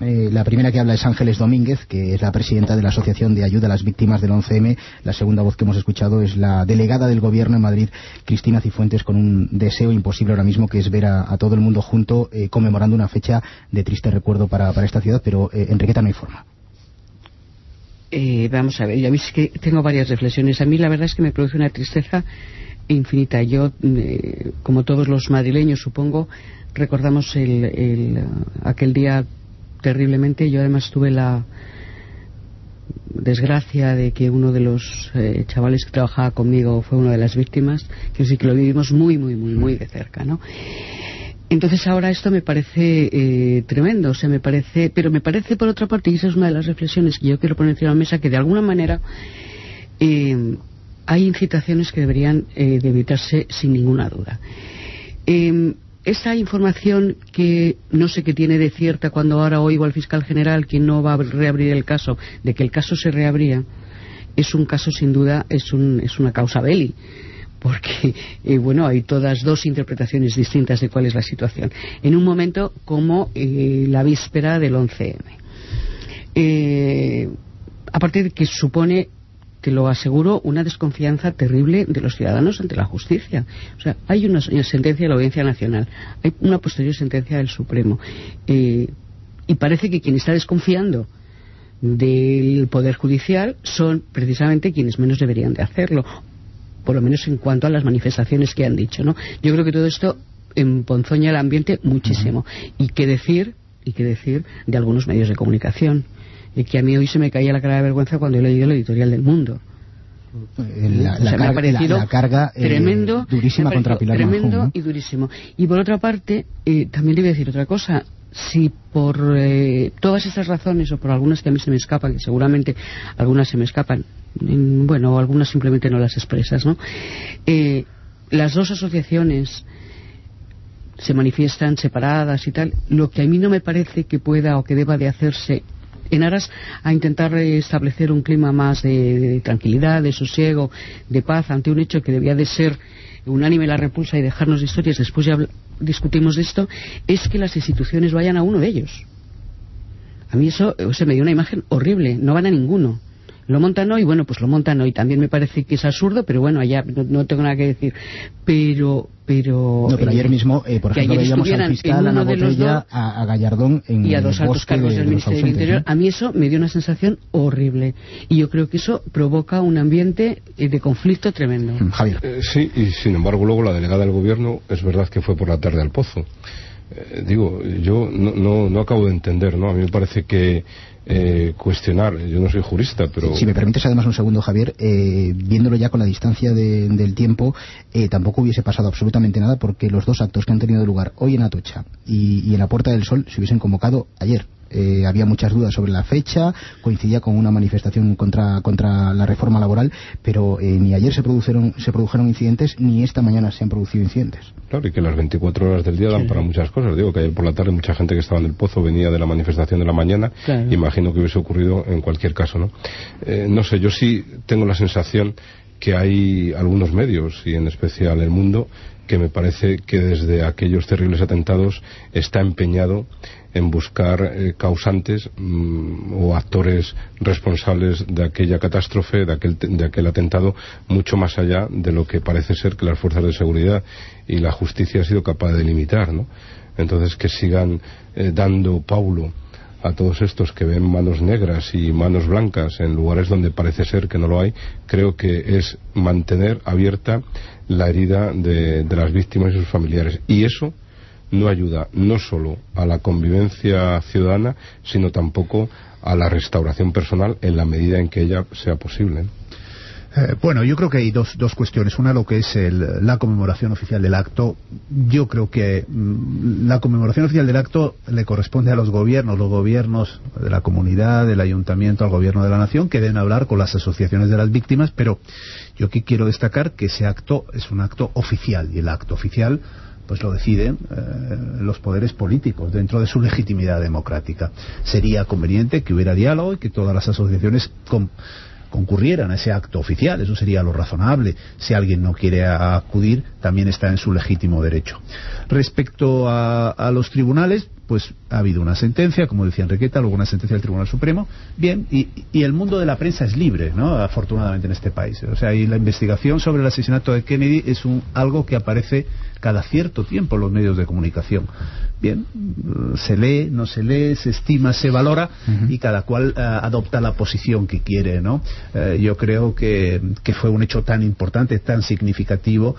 Eh, la primera que habla es Ángeles Domínguez, que es la presidenta de la Asociación de Ayuda a las Víctimas del once eme. La segunda voz que hemos escuchado es la delegada del Gobierno en Madrid, Cristina Cifuentes, con un deseo imposible ahora mismo, que es ver a, a todo el mundo junto, eh, conmemorando una fecha de triste recuerdo para, para esta ciudad. Pero, eh, Enriqueta, no hay forma. Eh, vamos a ver, yo a mí es que tengo varias reflexiones. A mí la verdad es que me produce una tristeza infinita. Yo, eh, como todos los madrileños, supongo, recordamos el, el, aquel día terriblemente. Yo además tuve la desgracia de que uno de los eh, chavales que trabajaba conmigo fue una de las víctimas, que sí que lo vivimos muy, muy, muy, muy de cerca, ¿no? Entonces ahora esto me parece eh, tremendo, o sea, me parece, pero me parece por otra parte, y esa es una de las reflexiones que yo quiero poner encima de la mesa, que de alguna manera eh, hay incitaciones que deberían eh, de evitarse sin ninguna duda. Eh, esa información que no sé qué tiene de cierta cuando ahora oigo al fiscal general que no va a reabrir el caso, de que el caso se reabría, es un caso sin duda, es, un, es una causa belli, porque eh, bueno, hay todas dos interpretaciones distintas de cuál es la situación en un momento como eh, la víspera del once eme. Eh, aparte de que supone, te lo aseguro, una desconfianza terrible de los ciudadanos ante la justicia. O sea, hay una sentencia de la Audiencia Nacional, hay una posterior sentencia del Supremo, eh, y parece que quien está desconfiando del Poder Judicial son precisamente quienes menos deberían de hacerlo, por lo menos en cuanto a las manifestaciones que han dicho, ¿no? Yo creo que todo esto emponzoña el ambiente muchísimo. Uh-huh. Y qué decir, y qué decir de algunos medios de comunicación, y que a mí hoy se me caía la cara de vergüenza cuando he leído el editorial del Mundo. La, la, o sea, me ha parecido la, la carga eh, tremendo, durísima contra Pilar tremendo Manjón, ¿no? Y durísimo. Y por otra parte, eh, también le voy a decir otra cosa. Si por eh, todas estas razones, o por algunas que a mí se me escapan, que seguramente algunas se me escapan, en, bueno, algunas simplemente no las expresas, ¿no? Eh, las dos asociaciones se manifiestan separadas y tal. Lo que a mí no me parece que pueda o que deba de hacerse en aras a intentar establecer un clima más de, de tranquilidad, de sosiego, de paz ante un hecho que debía de ser unánime la repulsa y dejarnos de historias, después ya discutimos de esto, es que las instituciones vayan a uno de ellos. A mí eso se me dio una imagen horrible, no van a ninguno. Lo montan hoy, bueno, pues lo montan hoy. También me parece que es absurdo, pero bueno, allá no, no tengo nada que decir. Pero, pero... No, pero ayer mismo, eh, por ejemplo, veíamos al fiscal Ana Botella, a, a Gallardón en y a dos altos cargos de, del de Ministerio del Interior. ¿No? A mí eso me dio una sensación horrible. Y yo creo que eso provoca un ambiente de conflicto tremendo. Javier. Eh, sí, y sin embargo luego la delegada del Gobierno, es verdad que fue por la tarde al Pozo. Eh, digo, yo no, no, no acabo de entender, ¿no? A mí me parece que Eh, cuestionar, yo no soy jurista, pero... Si me permites además un segundo, Javier, eh, viéndolo ya con la distancia de, del tiempo, eh, tampoco hubiese pasado absolutamente nada, porque los dos actos que han tenido lugar hoy en Atocha y, y en la Puerta del Sol se hubiesen convocado ayer. Eh, había muchas dudas sobre la fecha, coincidía con una manifestación contra, contra la reforma laboral, pero eh, ni ayer se produjeron, se produjeron incidentes, ni esta mañana se han producido incidentes. Claro, y que las veinticuatro horas del día dan sí. para muchas cosas. Digo que ayer por la tarde mucha gente que estaba en el Pozo venía de la manifestación de la mañana, claro. Imagino que hubiese ocurrido en cualquier caso, ¿no? Eh, no sé, yo sí tengo la sensación que hay algunos medios, y en especial El Mundo, que me parece que desde aquellos terribles atentados está empeñado en buscar eh, causantes mmm, o actores responsables de aquella catástrofe, de aquel, de aquel atentado, mucho más allá de lo que parece ser que las fuerzas de seguridad y la justicia ha sido capaz de delimitar, ¿no? Entonces, que sigan eh, dando paulo a todos estos que ven manos negras y manos blancas en lugares donde parece ser que no lo hay, creo que es mantener abierta la herida de, de las víctimas y sus familiares. Y eso no ayuda no solo a la convivencia ciudadana, sino tampoco a la restauración personal en la medida en que ella sea posible. Eh, bueno, yo creo que hay dos, dos cuestiones. Una, lo que es el, la conmemoración oficial del acto. Yo creo que mmm, la conmemoración oficial del acto le corresponde a los gobiernos, los gobiernos de la comunidad, del ayuntamiento, al gobierno de la nación, que deben hablar con las asociaciones de las víctimas, pero yo aquí quiero destacar que ese acto es un acto oficial, y el acto oficial pues lo deciden eh, los poderes políticos dentro de su legitimidad democrática. Sería conveniente que hubiera diálogo y que todas las asociaciones con concurrieran a ese acto oficial, eso sería lo razonable. Si alguien no quiere acudir, también está en su legítimo derecho. Respecto a, a los tribunales, pues ha habido una sentencia, como decía Enriqueta, luego una sentencia del Tribunal Supremo, bien, y, y el mundo de la prensa es libre, ¿no? Afortunadamente en este país. O sea, y la investigación sobre el asesinato de Kennedy es un, algo que aparece cada cierto tiempo en los medios de comunicación. Bien, se lee, no se lee, se estima, se valora, uh-huh. y cada cual uh, adopta la posición que quiere, ¿no? Uh, yo creo que, que fue un hecho tan importante, tan significativo,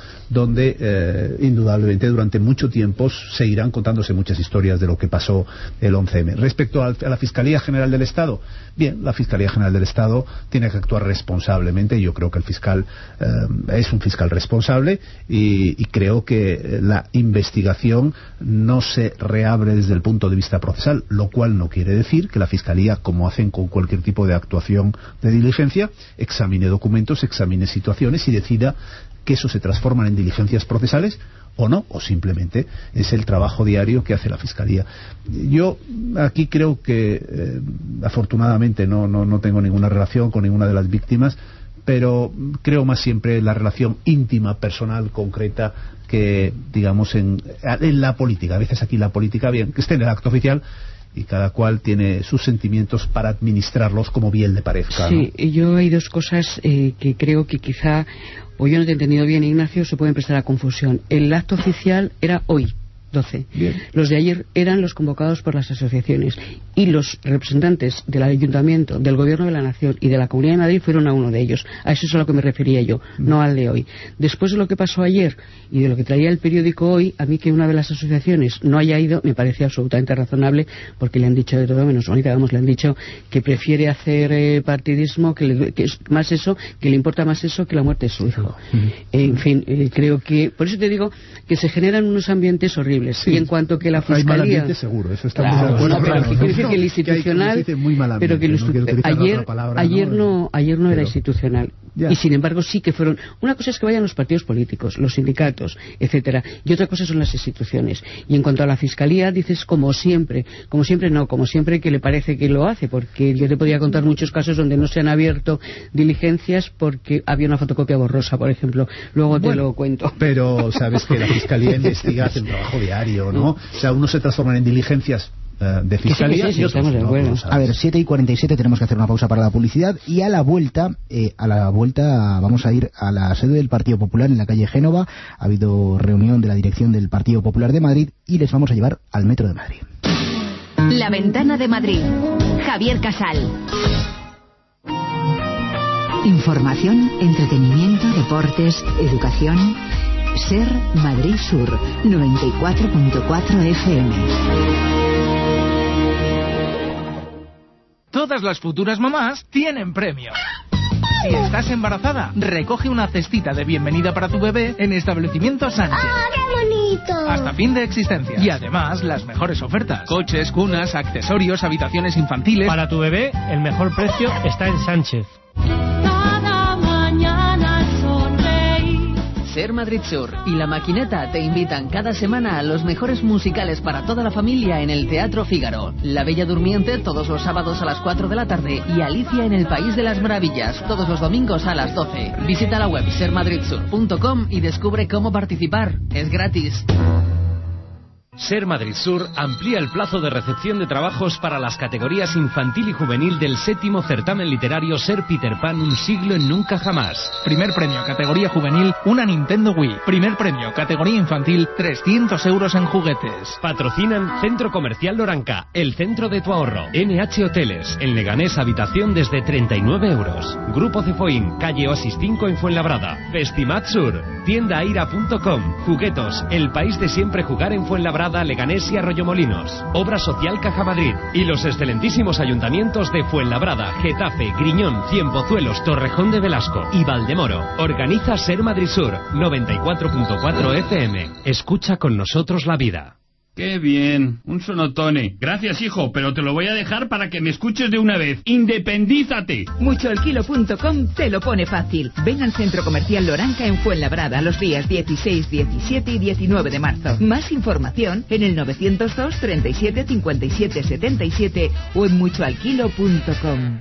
donde uh, indudablemente durante mucho tiempo seguirán contándose muchas historias de lo que pasó el once eme. Respecto a, a la Fiscalía General del Estado, bien, la Fiscalía General del Estado tiene que actuar responsablemente. Yo creo que el fiscal uh, es un fiscal responsable y, y creo que la investigación no se reabre desde el punto de vista procesal, lo cual no quiere decir que la Fiscalía, como hacen con cualquier tipo de actuación de diligencia, examine documentos, examine situaciones y decida que eso se transforma en diligencias procesales o no, o simplemente es el trabajo diario que hace la Fiscalía. Yo aquí creo que eh, afortunadamente no, no, no tengo ninguna relación con ninguna de las víctimas, pero creo más siempre en la relación íntima, personal, concreta, que digamos en, en la política. A veces aquí la política, bien, que esté en el acto oficial y cada cual tiene sus sentimientos para administrarlos como bien le parezca, ¿no? Sí, yo hay dos cosas eh, que creo que quizá, o yo no te he entendido bien, Ignacio, se pueden prestar a confusión. El acto oficial era hoy, doce. Bien. Los de ayer eran los convocados por las asociaciones y los representantes del Ayuntamiento, del Gobierno de la Nación y de la Comunidad de Madrid fueron a uno de ellos. A eso es a lo que me refería yo, mm. no al de hoy. Después de lo que pasó ayer y de lo que traía el periódico hoy, a mí que una de las asociaciones no haya ido me parece absolutamente razonable, porque le han dicho de todo menos bonita, vamos, le han dicho que prefiere hacer eh, partidismo, que, le, que es más eso, que le importa más eso que la muerte de su hijo. Mm. Eh, en fin, eh, creo que, por eso te digo que se generan unos ambientes horribles. Sí. Y en cuanto que la Fiscalía... Hay seguro, eso estamos claro, de acuerdo. No, pero claro, que quiere decir que el institucional... Que muy pero que el no quiero ayer, palabra, ayer no, no ayer no pero, era institucional. Ya. Y sin embargo sí que fueron... Una cosa es que vayan los partidos políticos, los sindicatos, etcétera, y otra cosa son las instituciones. Y en cuanto a la Fiscalía, dices como siempre. Como siempre no, como siempre que le parece que lo hace, porque yo te podría contar muchos casos donde no se han abierto diligencias porque había una fotocopia borrosa, por ejemplo. Luego te bueno, lo cuento. Pero sabes que la Fiscalía investiga, hace un trabajo diario, ¿no? O sea, unos se transforman en diligencias uh, de Fiscalía sí, sí, sí, y otros estamos de acuerdo. no. A ver, siete y cuarenta y siete, tenemos que hacer una pausa para la publicidad y a la vuelta, eh, a la vuelta vamos a ir a la sede del Partido Popular en la calle Génova. Ha habido reunión de la dirección del Partido Popular de Madrid y les vamos a llevar al Metro de Madrid. La Ventana de Madrid. Javier Casal. Información, entretenimiento, deportes, educación. Ser Madrid Sur, noventa y cuatro punto cuatro F M. Todas las futuras mamás tienen premio. Si estás embarazada, recoge una cestita de bienvenida para tu bebé en Establecimiento Sánchez. ¡Ah, qué bonito! Hasta fin de existencia. Y además, las mejores ofertas. Coches, cunas, accesorios, habitaciones infantiles. Para tu bebé, el mejor precio está en Sánchez. Cada mañana sonreír. Ser Madrid Sur y La Maquineta te invitan cada semana a los mejores musicales para toda la familia en el Teatro Fígaro. La Bella Durmiente todos los sábados a las cuatro de la tarde y Alicia en el País de las Maravillas todos los domingos a las doce. Visita la web ser madrid sur punto com y descubre cómo participar. Es gratis. Ser Madrid Sur amplía el plazo de recepción de trabajos para las categorías infantil y juvenil del séptimo certamen literario Ser Peter Pan, un siglo en nunca jamás. Primer premio, categoría juvenil, una Nintendo Wii. Primer premio, categoría infantil, trescientos euros en juguetes. Patrocinan Centro Comercial Loranca, el centro de tu ahorro. N H Hoteles, en Leganés, habitación desde treinta y nueve euros. Grupo Cefoín, calle Oasis cinco en Fuenlabrada. Festimat Sur, tienda aira punto com. Juguetos, el país de siempre jugar en Fuenlabrada, Leganés y Arroyomolinos. Obra Social Caja Madrid y los excelentísimos ayuntamientos de Fuenlabrada, Getafe, Griñón, Cienpozuelos, Torrejón de Velasco y Valdemoro. Organiza Ser Madrid Sur, noventa y cuatro punto cuatro F M. Escucha con nosotros la vida. ¡Qué bien! Un sonotone. Gracias, hijo, pero te lo voy a dejar para que me escuches de una vez. ¡Independízate! mucho el kilo punto com te lo pone fácil. Ven al Centro Comercial Loranca en Fuenlabrada los días dieciséis, diecisiete y diecinueve de marzo. Más información en el novecientos dos, treinta y siete, cincuenta y siete, setenta y siete o en mucho al kilo punto com.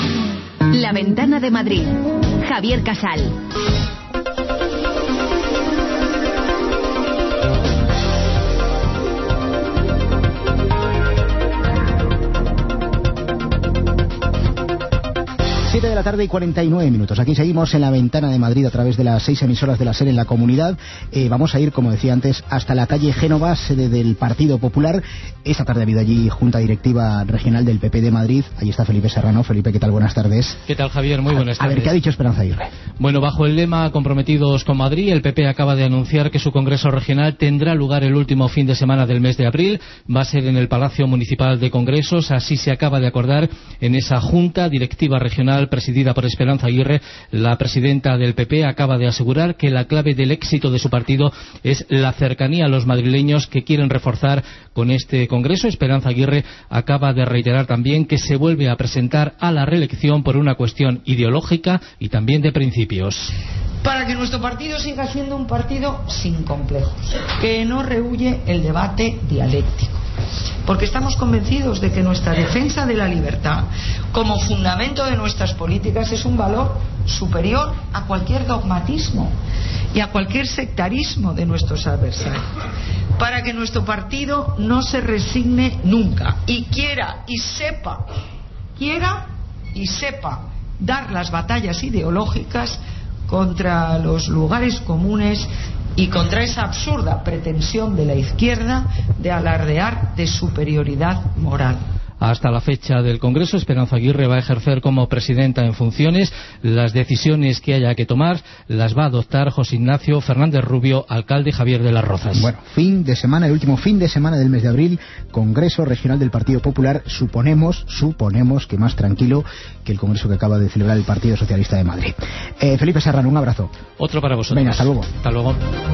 La Ventana de Madrid. Javier Casal. de la tarde y cuarenta y nueve minutos. Aquí seguimos en la Ventana de Madrid a través de las seis emisoras de la SER en la comunidad. Eh, vamos a ir, como decía antes, hasta la calle Génova, sede del Partido Popular. Esta tarde ha habido allí Junta Directiva Regional del P P de Madrid. Ahí está Felipe Serrano. Felipe, ¿qué tal? Buenas tardes. ¿Qué tal, Javier? Muy buenas tardes. A ver, ¿qué ha dicho Esperanza Aguirre? Bueno, bajo el lema Comprometidos con Madrid, el P P acaba de anunciar que su Congreso Regional tendrá lugar el último fin de semana del mes de abril. Va a ser en el Palacio Municipal de Congresos. Así se acaba de acordar en esa Junta Directiva Regional presidida por Esperanza Aguirre. La presidenta del P P acaba de asegurar que la clave del éxito de su partido es la cercanía a los madrileños que quieren reforzar con este Congreso. Esperanza Aguirre acaba de reiterar también que se vuelve a presentar a la reelección por una cuestión ideológica y también de principios. Para que nuestro partido siga siendo un partido sin complejos, que no rehúye el debate dialéctico, porque estamos convencidos de que nuestra defensa de la libertad como fundamento de nuestras políticas es un valor superior a cualquier dogmatismo y a cualquier sectarismo de nuestros adversarios, para que nuestro partido no se resigne nunca y quiera y sepa, quiera y sepa dar las batallas ideológicas contra los lugares comunes y contra esa absurda pretensión de la izquierda de alardear de superioridad moral. Hasta la fecha del Congreso, Esperanza Aguirre va a ejercer como presidenta en funciones. Las decisiones que haya que tomar las va a adoptar José Ignacio Fernández Rubio, alcalde Javier de las Rozas. Bueno, fin de semana, el último fin de semana del mes de abril, Congreso Regional del Partido Popular. Suponemos, suponemos que más tranquilo que el Congreso que acaba de celebrar el Partido Socialista de Madrid. Eh, Felipe Serrano, un abrazo. Otro para vosotros. Venga, hasta luego. Hasta luego.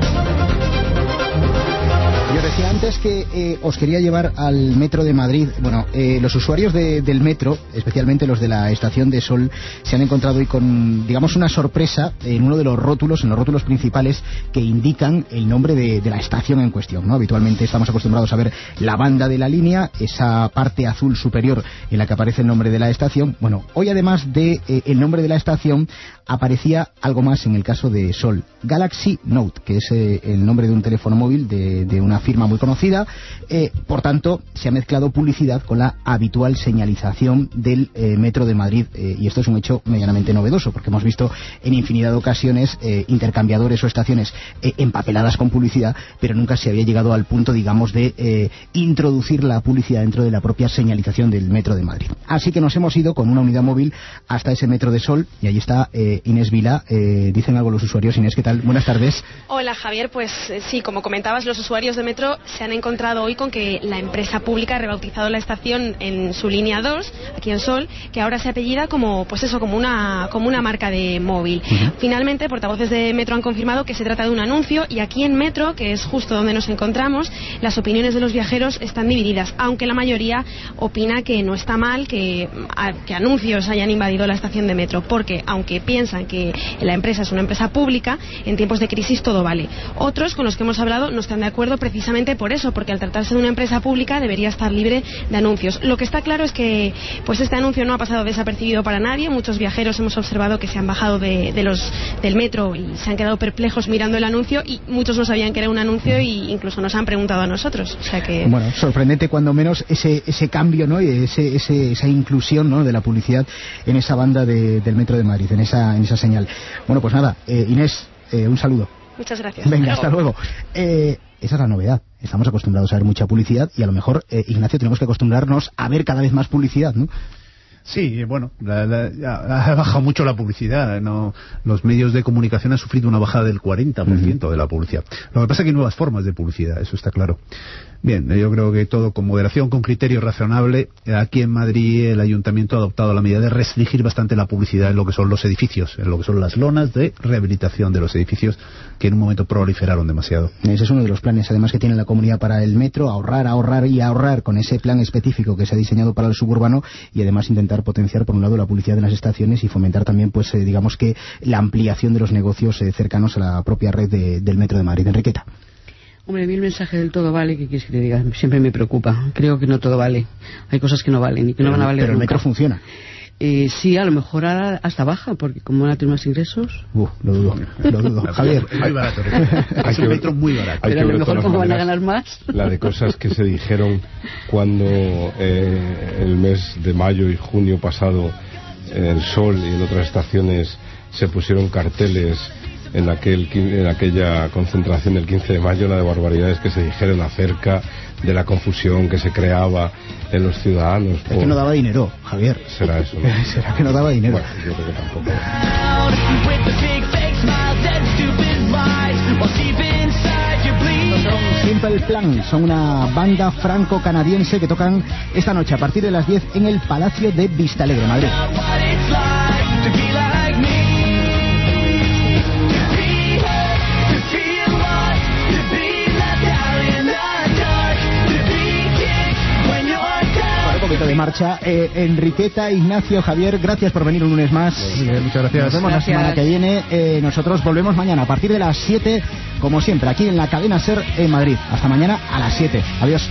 Yo decía antes que eh, os quería llevar al metro de Madrid. Bueno, eh, los usuarios de, del metro, especialmente los de la estación de Sol, se han encontrado hoy con, digamos, una sorpresa en uno de los rótulos, en los rótulos principales que indican el nombre de, de la estación en cuestión, ¿no? Habitualmente estamos acostumbrados a ver la banda de la línea, esa parte azul superior en la que aparece el nombre de la estación. Bueno, hoy además de eh, el nombre de la estación aparecía algo más en el caso de Sol, Galaxy Note, que es eh, el nombre de un teléfono móvil de, de una firma muy conocida. Eh, por tanto, se ha mezclado publicidad con la habitual señalización del eh, metro de Madrid, eh, y esto es un hecho medianamente novedoso, porque hemos visto en infinidad de ocasiones eh, intercambiadores o estaciones eh, empapeladas con publicidad, pero nunca se había llegado al punto, digamos, de eh, introducir la publicidad dentro de la propia señalización del metro de Madrid. Así que nos hemos ido con una unidad móvil hasta ese metro de Sol, y ahí está eh, Inés Vila. Eh, dicen algo los usuarios. Inés, ¿qué tal? Buenas tardes. Hola, Javier. Pues eh, sí, como comentabas, los usuarios de metro se han encontrado hoy con que la empresa pública ha rebautizado la estación en su línea dos, aquí en Sol, que ahora se apellida como, pues eso, como una, como una marca de móvil. Uh-huh. Finalmente, portavoces de Metro han confirmado que se trata de un anuncio, y aquí en Metro, que es justo donde nos encontramos, las opiniones de los viajeros están divididas, aunque la mayoría opina que no está mal que, a, que anuncios hayan invadido la estación de Metro, porque aunque piensan que la empresa es una empresa pública, en tiempos de crisis todo vale. Otros con los que hemos hablado no están de acuerdo precisamente por eso, porque al tratarse de una empresa pública debería estar libre de anuncios. Lo que está claro es que pues este anuncio no ha pasado desapercibido para nadie. Muchos viajeros hemos observado que se han bajado de, de los, del metro y se han quedado perplejos mirando el anuncio, y muchos no sabían que era un anuncio e incluso nos han preguntado a nosotros. O sea que... Bueno, sorprendente cuando menos ese, ese cambio, ¿no? Ese, ese, esa inclusión, ¿no?, de la publicidad en esa banda de, del metro de Madrid, en esa, en esa señal. Bueno, pues nada, eh, Inés, eh, un saludo. Muchas gracias. Venga, hasta luego. Eh, esa es la novedad. Estamos acostumbrados a ver mucha publicidad, y a lo mejor, eh, Ignacio, tenemos que acostumbrarnos a ver cada vez más publicidad, ¿no? Sí, bueno, la, la, ha bajado mucho la publicidad, ¿no? Los medios de comunicación han sufrido una bajada del cuarenta por ciento uh-huh. de la publicidad. Lo que pasa es que hay nuevas formas de publicidad, eso está claro. Bien, yo creo que todo con moderación, con criterio razonable. Aquí en Madrid el Ayuntamiento ha adoptado la medida de restringir bastante la publicidad en lo que son los edificios, en lo que son las lonas de rehabilitación de los edificios, que en un momento proliferaron demasiado. Ese es uno de los planes, además, que tiene la comunidad para el metro: ahorrar, ahorrar y ahorrar, con ese plan específico que se ha diseñado para el suburbano, y además intentar potenciar, por un lado, la publicidad en las estaciones y fomentar también, pues, eh, digamos que la ampliación de los negocios eh, cercanos a la propia red de, del metro de Madrid. Enriqueta. Hombre, a mí el mensaje del todo vale, ¿qué quieres que te diga? Siempre me preocupa. Creo que no todo vale. Hay cosas que no valen y que pero, no van a valer Pero nunca. el metro funciona. Eh, sí, a lo mejor ahora hasta baja, porque como no tiene más ingresos... Uh, lo dudo, lo dudo. Javier. Es muy barato. Es un metro muy barato. Pero a lo mejor como van a ganar más... La de cosas que se dijeron cuando eh, el mes de mayo y junio pasado en el Sol y en otras estaciones se pusieron carteles en, aquel, en aquella concentración del quince de mayo, la de barbaridades que se dijeron acerca de la confusión que se creaba en los ciudadanos. Es que no daba dinero, Javier. Será eso, ¿no? Será que no daba dinero. Bueno, yo creo que tampoco. Son Simple Plan, son una banda franco-canadiense que tocan esta noche a partir de las diez en el Palacio de Vistalegre, Madrid. De marcha. Eh, Enriqueta, Ignacio, Javier, gracias por venir un lunes más. Muy bien, muchas gracias. Nos vemos gracias. la semana que viene. Eh, nosotros volvemos mañana a partir de las siete, como siempre, aquí en la cadena SER en Madrid. Hasta mañana a las siete. Adiós.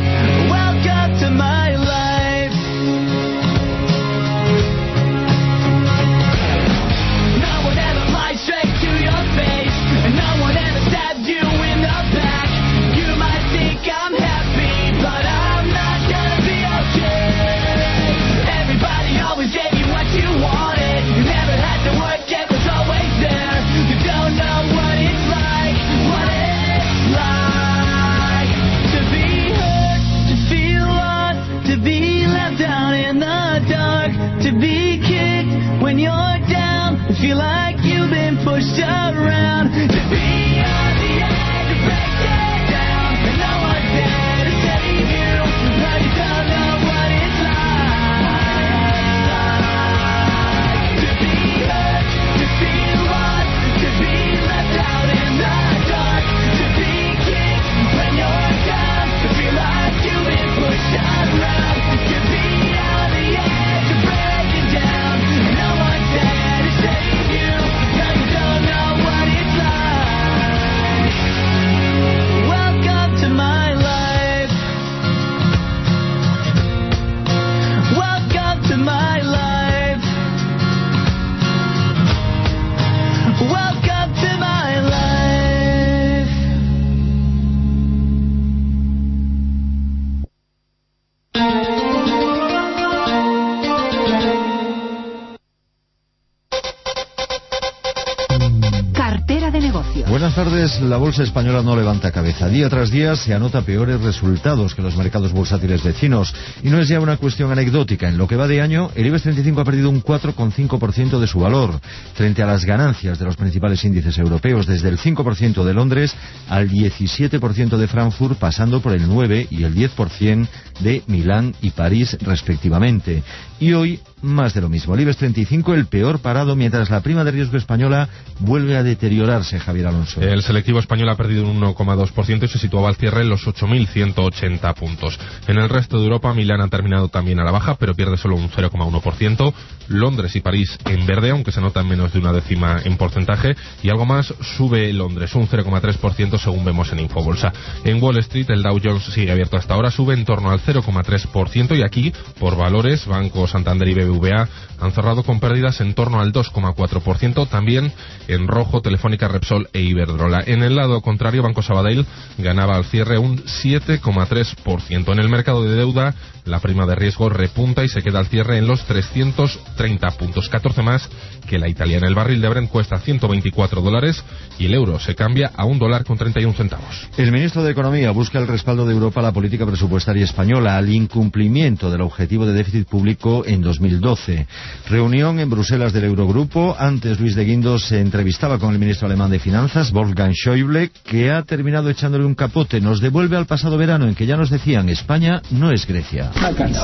Feel like you've been pushed around, to be on the edge of breaking down, and no one's there to save you, but you don't know what it's like to be hurt, to feel lost, to be left out in the dark, to be kicked when you're down, to feel like you've been pushed around, to be on the edge of breaking down, and no one's there to save you. Buenas tardes. La bolsa española no levanta cabeza. Día tras día se anota peores resultados que los mercados bursátiles vecinos. Y no es ya una cuestión anecdótica. En lo que va de año, el IBEX treinta y cinco ha perdido un cuatro coma cinco por ciento de su valor, frente a las ganancias de los principales índices europeos, desde el cinco por ciento de Londres al diecisiete por ciento de Frankfurt, pasando por el nueve y el diez por ciento de Milán y París, respectivamente. Y hoy, más de lo mismo. El IBEX treinta y cinco, el peor parado, mientras la prima de riesgo española vuelve a deteriorarse, Javier Alonso. El selectivo español ha perdido un uno coma dos por ciento y se situaba al cierre en los ocho mil ciento ochenta puntos. En el resto de Europa, Milán ha terminado también a la baja, pero pierde solo un cero coma uno por ciento. Londres y París en verde, aunque se nota en menos de una décima en porcentaje. Y algo más, sube Londres, un cero coma tres por ciento según vemos en Infobolsa. En Wall Street, el Dow Jones sigue abierto hasta ahora, sube en torno al cero coma tres por ciento. Y aquí, por valores, Banco Santander y B B V A han cerrado con pérdidas en torno al dos coma cuatro por ciento. También en rojo, Telefónica, Repsol e Iberdrola. En el lado contrario, Banco Sabadell ganaba al cierre un siete coma tres por ciento. En el mercado de deuda, la prima de riesgo repunta y se queda al cierre en los trescientos treinta puntos, catorce más que la italiana. El barril de Brent cuesta ciento veinticuatro dólares y el euro se cambia a un dólar con treinta y un centavos. El ministro de Economía busca el respaldo de Europa a la política presupuestaria española, al incumplimiento del objetivo de déficit público en dos mil doce. Reunión en Bruselas del Eurogrupo. Antes Luis de Guindos se entrevistaba con el ministro alemán de Finanzas, Wolfgang Schäuble, que ha terminado echándole un capote. Nos devuelve al pasado verano en que ya nos decían: España no es Grecia.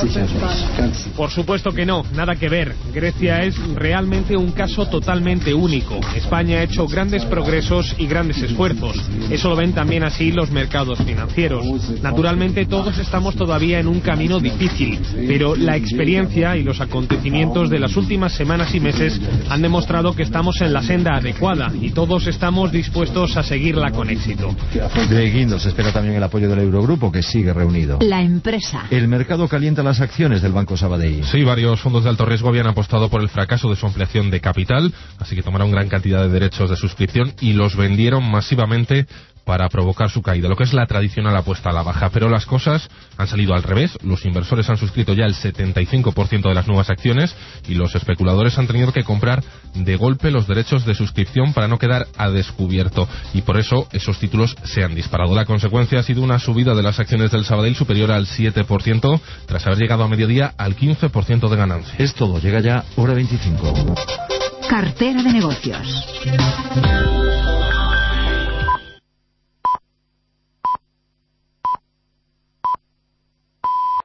Por supuesto que no, nada que ver. Grecia es realmente un caso totalmente único. España ha hecho grandes progresos y grandes esfuerzos. Eso lo ven también así los mercados financieros. Naturalmente todos estamos todavía en un camino difícil, pero la experiencia y los acontecimientos de las últimas semanas y meses han demostrado que estamos en la senda adecuada y todos estamos dispuestos a seguirla con éxito. De Guindos espera también el apoyo del Eurogrupo, que sigue reunido. La empresa. El mercado calienta las acciones del Banco Sabadell. Sí, varios fondos de alto riesgo habían apostado por el fracaso de su ampliación de capital, así que tomaron gran cantidad de derechos de suscripción y los vendieron masivamente para provocar su caída, lo que es la tradicional apuesta a la baja. Pero las cosas han salido al revés. Los inversores han suscrito ya el setenta y cinco por ciento de las nuevas acciones y los especuladores han tenido que comprar de golpe los derechos de suscripción para no quedar a descubierto. Y por eso esos títulos se han disparado. La consecuencia ha sido una subida de las acciones del Sabadell superior al siete por ciento, tras haber llegado a mediodía al quince por ciento de ganancia. Es todo, llega ya hora veinticinco. Cartera de negocios.